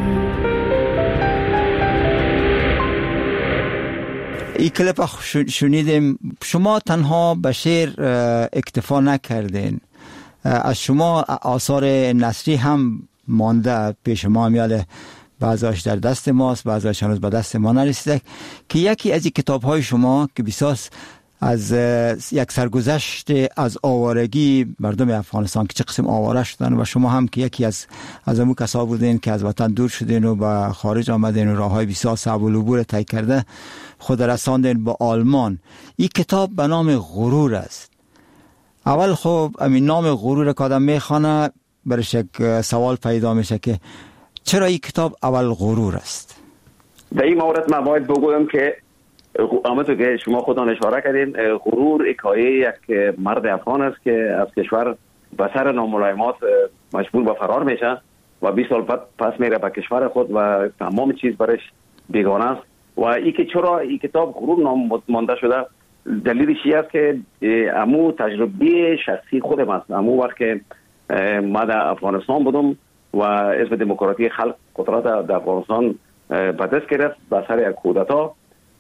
این کلیپ شنیدیم. شما تنها به شعر اکتفا نکردین، از شما آثار نثری هم مانده پیش ما، میاله بعضیش در دست ماست، بعضیش هنوز به دست ما نرسیده، که یکی از این کتاب های شما که بسیار از یک سرگذشت از آوارگی مردم افغانستان که چه قسم آواره شدن، و شما هم که یکی از از امو کسا بودین که از وطن دور شدین و به خارج آمدین و راه های بسیار صعب العبور طی کرده خود رساندین به آلمان. این کتاب به نام غرور است. اول خب همین نام غرور که آدم میخوانه برش یک سوال پیدا میشه که چرا این کتاب اول غرور است؟ در این مورد من باید بگویم که همونطور که شما خودتان اشاره کردین، غرور حکایه یک مرد افغان است که از کشور به سر ناملایمات مجبور به فرار میشه و بیست سال بعد پس میره به کشور خود و تمام چیز برش بیگانه است. و این که چرا این کتاب غرور نام مانده شده، دلیلش این است که امو تجربه شخصی خودم است. امو وقت که ما در افغانستان بودم و حزب دموکراتی خلق قدرت در افغانستان به دست گرفت به سر یک کودتا،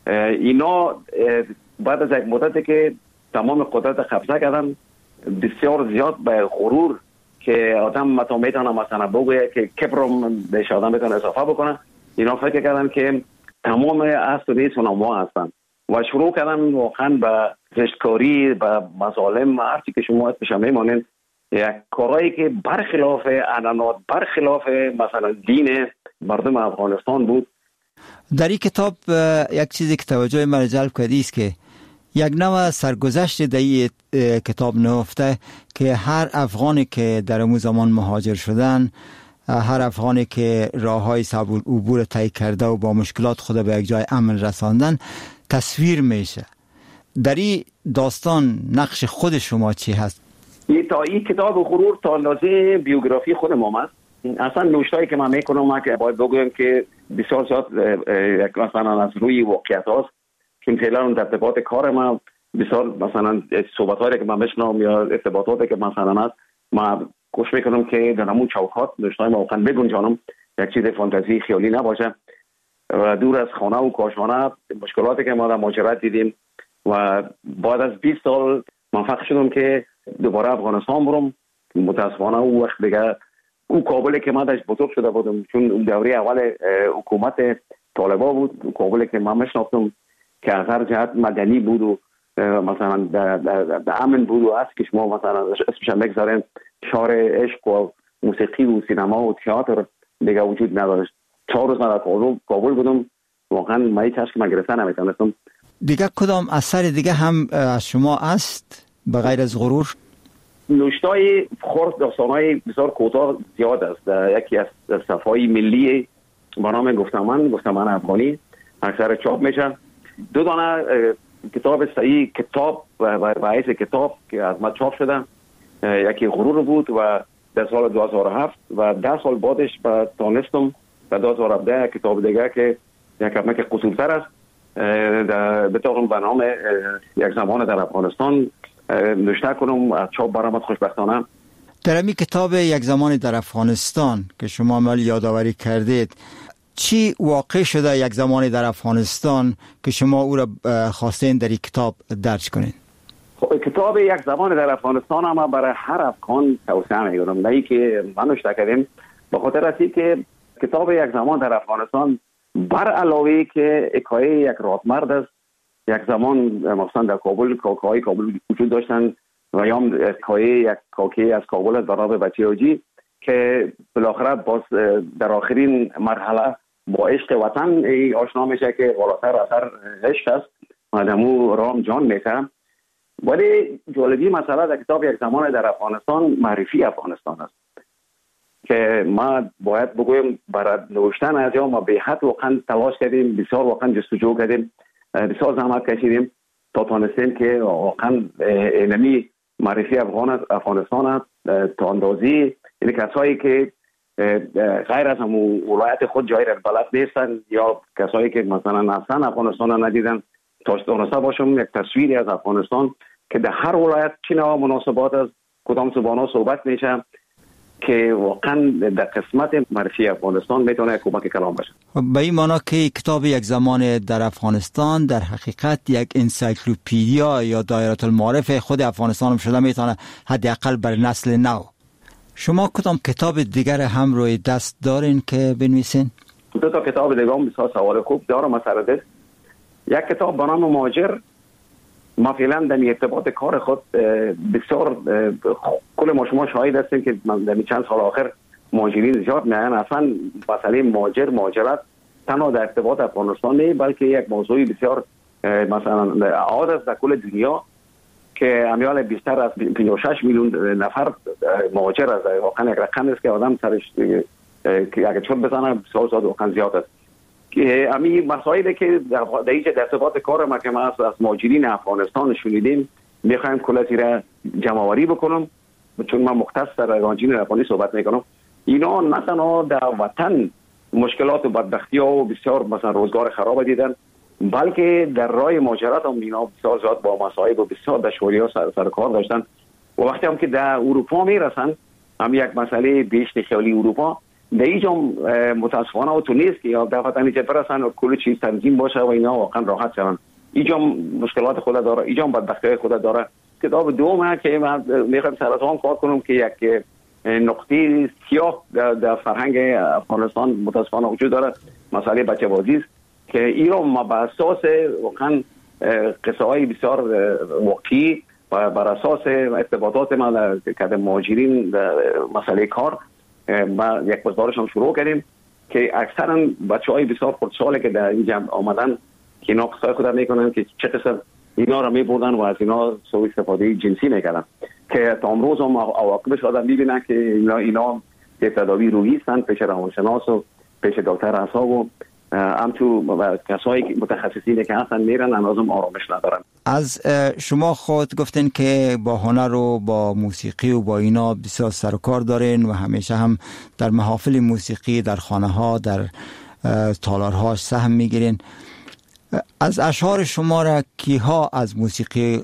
اینا بعد از یک مدتی که تمام قدرت قبضه کردن، بسیار زیاد به غرور که آدم متا میتونه مثلا بگویه که کبرم بهش آدم میتونه اضافه بکنه، اینا فکر کردن که تمام اصل و نیست اونها هستن و شروع کردن واقعا به زشتکاری، به مظالم، هرچی که شما اسمش میمانید، یک کارهایی که برخلاف عنعنات، برخلاف مثلا دین مردم افغانستان بود. در این کتاب یک چیزی که توجه من جلب کردی است که یک نوع سرگذشت در این کتاب نهفته که هر افغانی که در اون زمان مهاجر شدن، هر افغانی که راههای صعب العبور طی کرده و با مشکلات خود به یک جای امن رساندن تصویر میشه. در این داستان نقش خود شما چی هست؟ این تا این کتاب غرور تا اندازه بیوگرافی خود ما است. اصلا نوشتایی که من میکنم ما که باید بگویم که بسیار زیاد یک مثلا از روی واقعیت هاست، چون فعلا اون ارتباط کار ما بسیار مثلا صحبت‌هایی که من میشنم یا ارتباطاتی که مثلا هست ما کوشش میکنم که در همون چوکات نوشتای ما واقعا بگنجانم، یک چیز فانتزی خیالی نباشه و دور از خانه و کاشانه مشکلاتی که ما در مهاجرت دیدیم و بعد از بیست سال موفق شدم که دوباره افغانستان برم. متاسفانه اون وقت دیگه اون کابلی که من داشت بزرگ شده بودم، چون اون دوره اول حکومت طالبا بود، کابلی که من میشناختم که از هر جهت مدنی بود و مثلا در امن بود و است که شما مثلا اسمش بگذارین شهر عشق و موسیقی و سینما و تئاتر دیگه وجود نداشت. چهار روز من در کابل بودم، واقعا من هیچ چیزی من گرفتن نمیتونستم. دیگه کدام اثر دیگه هم از شما است به غیر از غرور؟ نوشتای خرد داستانای بسیار کوتاه زیاد است. یکی از صفحه‌های ملی با نام گفتم من گفتم من افغانی اکثر چاپ میشه. دو دانه کتاب صحیح کتاب و باعث کتاب که از ما چاپ شده، یکی غرور بود و در سال دو هزار و هفت و ده سال بعدش با تانستم و دو هزار و هفده کتاب دیگه که یک کمک قصورتر است به طور به نام یک زمان در افغانستان نوشته کنم، از چاپ برآمد خوشبختانه. در این کتاب یک زمان در افغانستان که شما مال یادآوری کردید، چی واقع شده یک زمانی در افغانستان که شما او را خواستین در این کتاب درج کنید؟ کتاب یک زمان در افغانستان اما برای هر افغان توصیه میکنم، نه که من نوشته کردیم، به خاطر است که کتاب یک زمان در افغانستان بر علاوه که حکایه یک رادمرد است، یک زمان مثلا در کابل کاکای کابل وجود داشتن و یا حکایه یک کاکی از کابل است برای بچه اوجی که بالاخره باز در آخرین مرحله با عشق وطن آشنا میشه که بالاتر اثر عشق است آدمو رام جان میته. ولی جالبی مسئله در کتاب یک زمان در افغانستان معرفی افغانستان است که ما باید بگویم برای نوشتن از یا ما به حد واقعا تلاش کردیم، بسیار واقعا جستجو کردیم، بسیار زحمت کشیدیم تا تانستیم که واقعا علمی معرفی افغان افغانستان است تا اندازی این کسایی که غیر از هم ولایت خود جایی را بلد نیستن یا کسایی که مثلا اصلا افغانستان را ندیدن تا دانسته باشم یک تصویری از افغانستان که در هر ولایت چه نوع مناسبات است، کدام زبان‌ها صحبت میشه که واقعا در قسمت معرفی افغانستان میتونه کمک کلام باشه. به این معنی که کتاب یک زمان در افغانستان در حقیقت یک انسایکلوپدیا یا دایره المعارف خود افغانستان شده میتونه حداقل بر نسل نو. شما کدام کتاب دیگر هم روی دست دارین که بنویسین؟ دو تا کتاب دیگه هم بسیار سوال خوب دارم از سر دست. یک کتاب به نام مهاجر، ما فعلا در ارتباط کار خود بسیار کل ما شما شاهد هستیم که در چند سال آخر مهاجرین زیاد میان. اصلا مسئله مهاجر مهاجرت تنها در ارتباط افغانستان نه بلکه یک موضوع بسیار مثلا عاد است در کل دنیا که امیال بیشتر از پنجاه و شش میلیون نفر مهاجر است. واقعا یک رقم است که آدم سرش که اگه چون بزنه بسیار زیاد واقعا زیاد است. که امی مسائلی که در اینجا در ارتباط کار ما که ما از مهاجرین افغانستان شنیدیم میخوایم کلاتی را جمع آوری بکنم، چون من مختص در رانجین افغانی صحبت میکنم. اینا نه تنها در وطن مشکلات و بدبختی ها و بسیار مثلا روزگار خراب دیدن، بلکه در راه مهاجرت هم اینا بسیار زیاد با مصائب و بسیار دشواری ها سر, سر کار داشتن و وقتی هم که در اروپا میرسن هم یک مسئله بیشت خیالی اروپا در اینجا متاسفانه و تو نیست که یا دفعتا اینجا برسن و کل چیز تنظیم باشه و اینا واقعا راحت شدن. اینجا مشکلات خود داره، اینجا بدبختی خود داره. کتاب دومه که من میخوام سر از آن کار کنم که یک نقطه سیاه در فرهنگ افغانستان متاسفانه وجود داره، مسئله بچه بازی است که ایران ما بر اساس واقعا قصه های بسیار واقعی و بر اساس ارتباطات ما که مهاجرین مسئله کار ما یک مقدارش هم شروع کردیم که اکثرا بچه‌های بسیار خردسالی که در اینجا آمدن که اینا قصه خود میکنن که چه قصه اینا رو میبردن و از اینا سوء استفاده جنسی میکردن که تا امروز هم عواقبش آدم میبینن که اینا اینا که تداوی روحی هستن پیش روانشناس و پیش دکتر اعصاب و همچون کسایی که متخصصین که هستن میرن لازم آرامش ندارن. از شما خود گفتین که با هنر و با موسیقی و با اینا بسیار سر و کار دارین و همیشه هم در محافل موسیقی در خانه ها در تالارها سهم میگیرین. از اشعار شما را کیها از موسیقی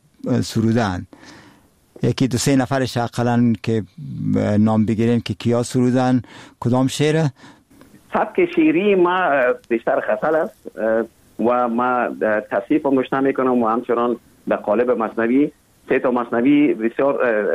سرودن؟ یکی دو سه نفرش اقلا که نام بگیرین که کیا سرودن، کدام شعره؟ سبک شعری ما بیشتر غزل است و ما تصحیف هم نوشته میکنم و همچنان در قالب مثنوی سه تا مثنوی بسیار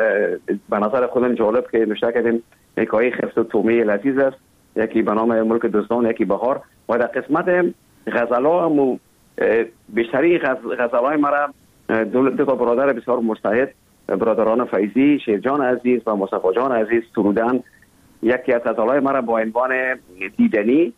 به نظر خودم جالب که نوشته کردیم. حکایه خفت و تومه لذیذ است، یکی به نام ملک دوستان، یکی بهار. و در قسمت غزل‌ها هم بیشتری غزل‌های مرا دو, دو تا برادر بسیار مجتهد، برادران فیضی، شیرجان عزیز و مصطفی جان عزیز سرودن. یکی از غزل‌های مرا با عنوان دیدنی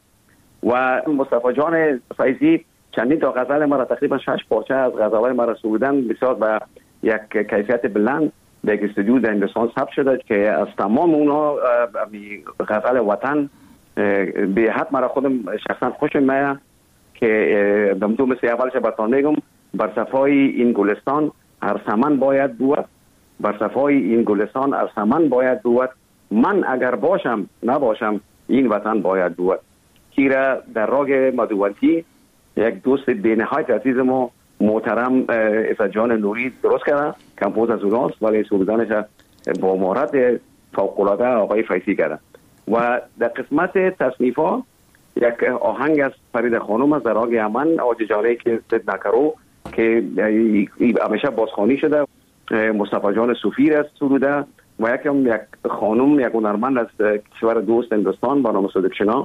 و مصطفی جان فیضی چندین تا غزل مرا تقریبا شش پارچه از غزل‌های مرا سرودن بسیار با یک کیفیت بلند در استودیو در هندوستان ثبت شده که از تمام اونها غزل وطن به حد مرا خودم شخصا خوشم میاد که دمتو مثل اولش براتون میگم بر صفای این گلستان هر سمن باید بود، بر صفای این گلستان هر سمن باید بود، من اگر باشم نباشم این وطن باید بود. کیرا در راگ مدوانتی یک دوست بینهایت عزیز ما محترم اسد جان نوری درست کرده، کمپوز از اوناست ولی سرودنش با مهارت فوق‌العاده آقای فیضی کرده. و در قسمت تصنیفا یک آهنگ از فرید خانم از در راگ امن آج جانه که زد نکرو که همیشه بازخوانی شده. مصطفی جان صوفی است سروده و یکم یک خانم یک هنرمند از کشور دوست هندوستان با نام صدق شنا.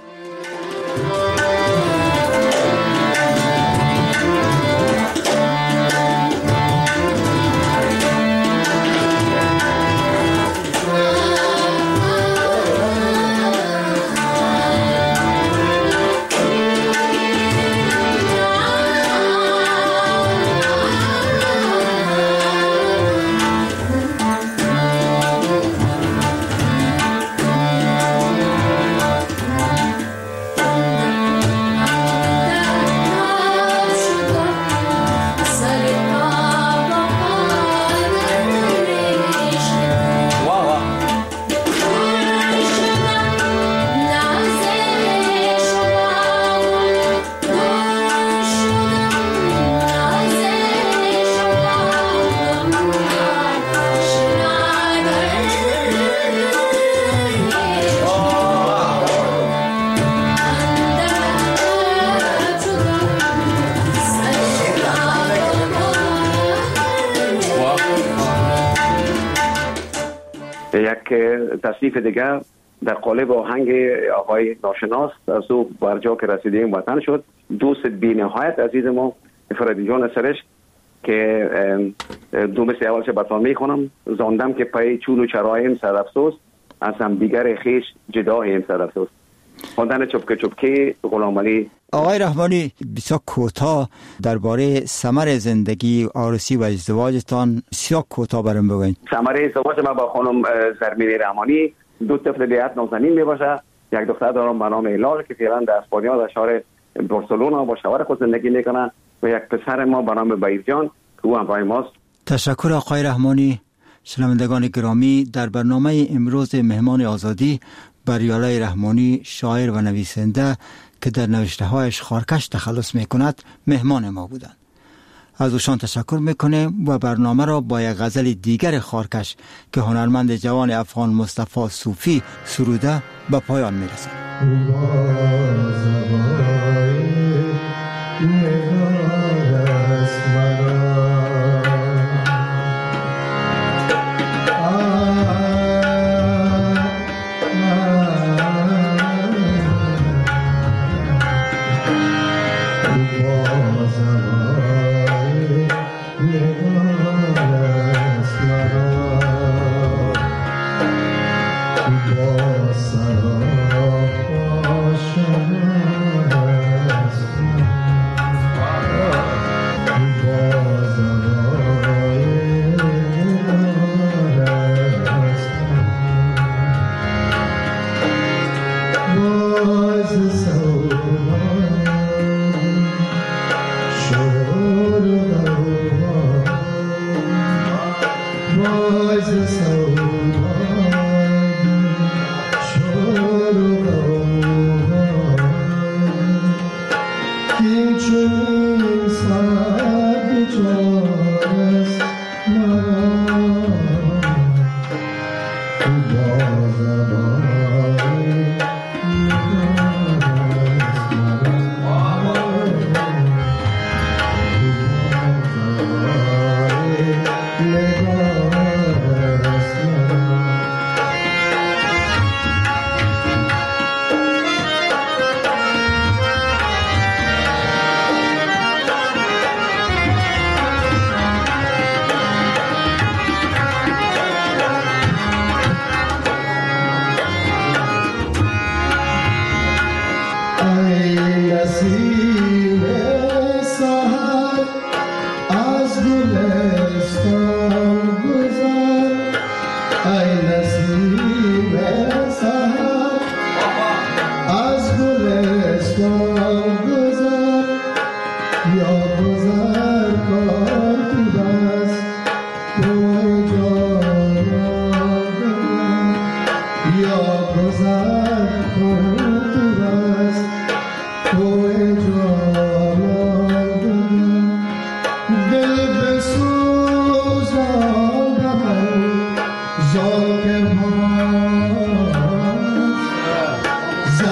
یک تصنیف دیگر در قالب آهنگ آقای ناشناس از او برجا که رسیدیم وطن شد. دوست بی نهایت عزیز ما فرادی جان سرش که دو مثل اولش بطان می خونم. زاندم که پای چون و چرایم صد افسوس، از هم دیگر خیش جدایم صد افسوس. خواندن چپکه چپکه غلام علی. آقای رحمانی بسیار کوتاه درباره ثمر زندگی عروسی و ازدواجتان بسیار کوتاه برام بگوین. ثمر ازدواج من با خانم زرمین رحمانی دو طفل بیات نازنین میباشه. یک دختر دارم به نام ایلال که فعلا در اسپانیا در شهر بارسلونا با شوهر خود زندگی میکنه و یک پسر ما به نام بایرجان که او همراه ماست. تشکر آقای رحمانی. شنوندگان گرامی، در برنامه امروز مهمان آزادی بریالای رحمانی، شاعر و نویسنده که در نوشته‌هایش خارکش تخلص می‌کند مهمان ما بودند. از اوشان تشکر می‌کنیم و برنامه را با یک غزل دیگر خارکش که هنرمند جوان افغان مصطفی صوفی سروده به پایان می‌رسانیم.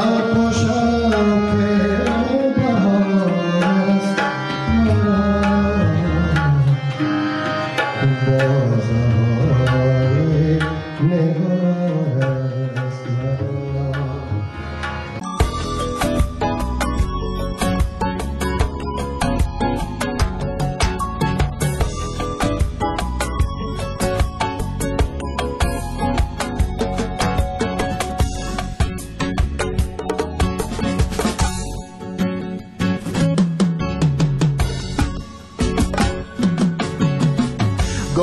Zalpoşa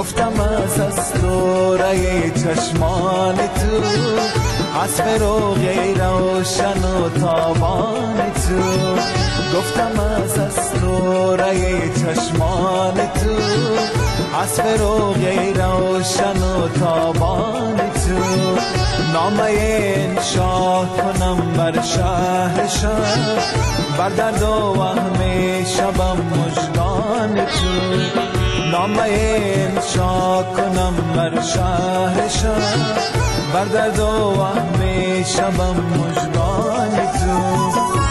گفتم از اسطوره چشمان تو، از فروغ روشن و تابان تو. گفتم از اسطوره چشمان تو، از فروغ روشن و تابان تو. نامه انشا کنم بر شهر شهر، بر درد و وهم شبم مژگان تو. نامه انشا کنم بر شهر شهر، بر درد و وهم شبم مژگان تو.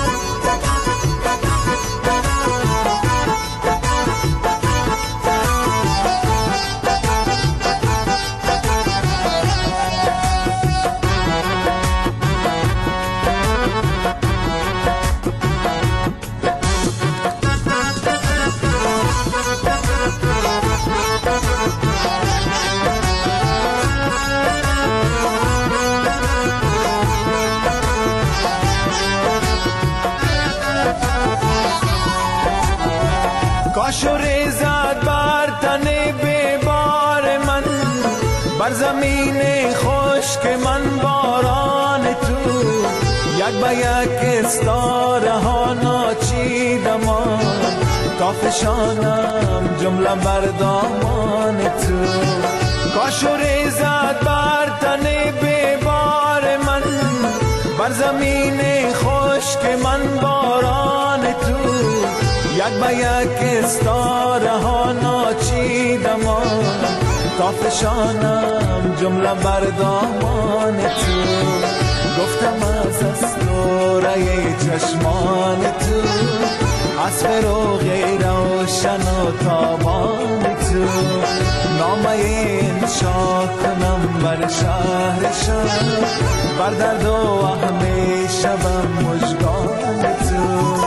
کاش و ریزد بر تن بیبار من، بر زمین خشک من باران تو. یک به یک استاره ها ناچیدمان، تا فشانم جمله بر دامان تو. کاش و ریزد بر تن بیبار من، بر زمین خشک من باران تو. یک به یک استاره ها ناچیدمان، تا فشانم جمله بر دامان تو. گفتم از اسطوره چشمان تو، از فروغ روشن و تابان تو. نامه انشا کنم بر شهر شهر، بر درد و وهم شبم مژگان تو.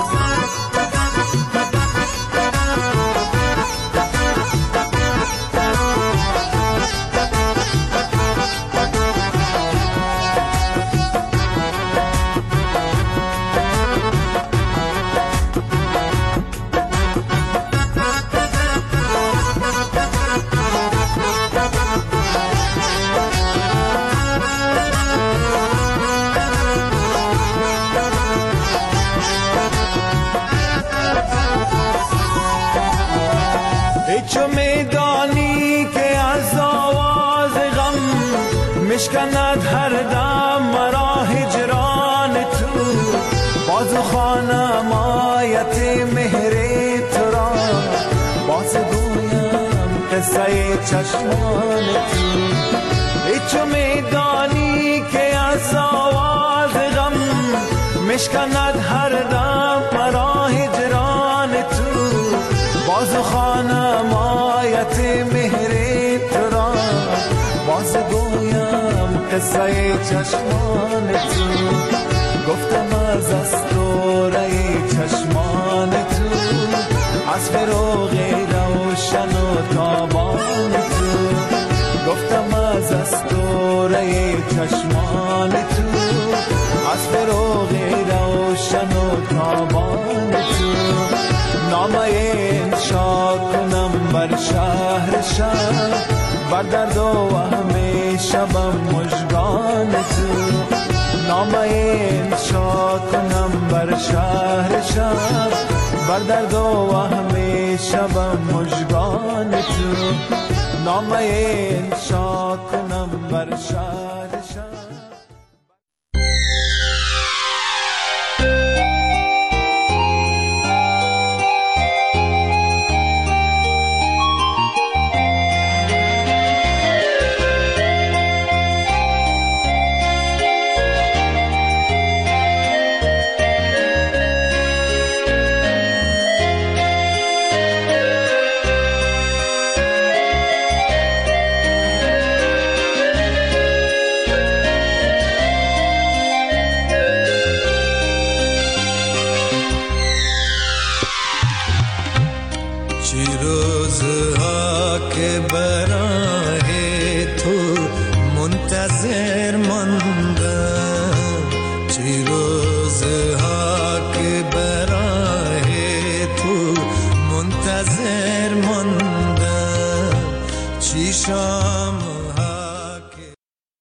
چو میدانی که از آواز غم مشکند هر دم مرا هجران تو. بازو خوانم آیت مهر تو را، باز گویم قصه چشمان تو. چو میدانی که از آواز غم مشکند هر دم مرا هجران تو. بازو خوانم آیت مهر تو را، باز گویم قصه چشمان تو. گفتم از اسطوره چشمان تو، از فروغ روشن و تابان تو. گفتم از اسطوره چشمان تو، از فروغ روشن و تابان تو. نامه انشا کنم بر شهر شهر، بر درد و وهم شبم مژگان تو. نامه انشا کنم بر شهر شهر، بر درد و وهم شبم مژگان تو. نامه انشا کنم بر شهر شهر.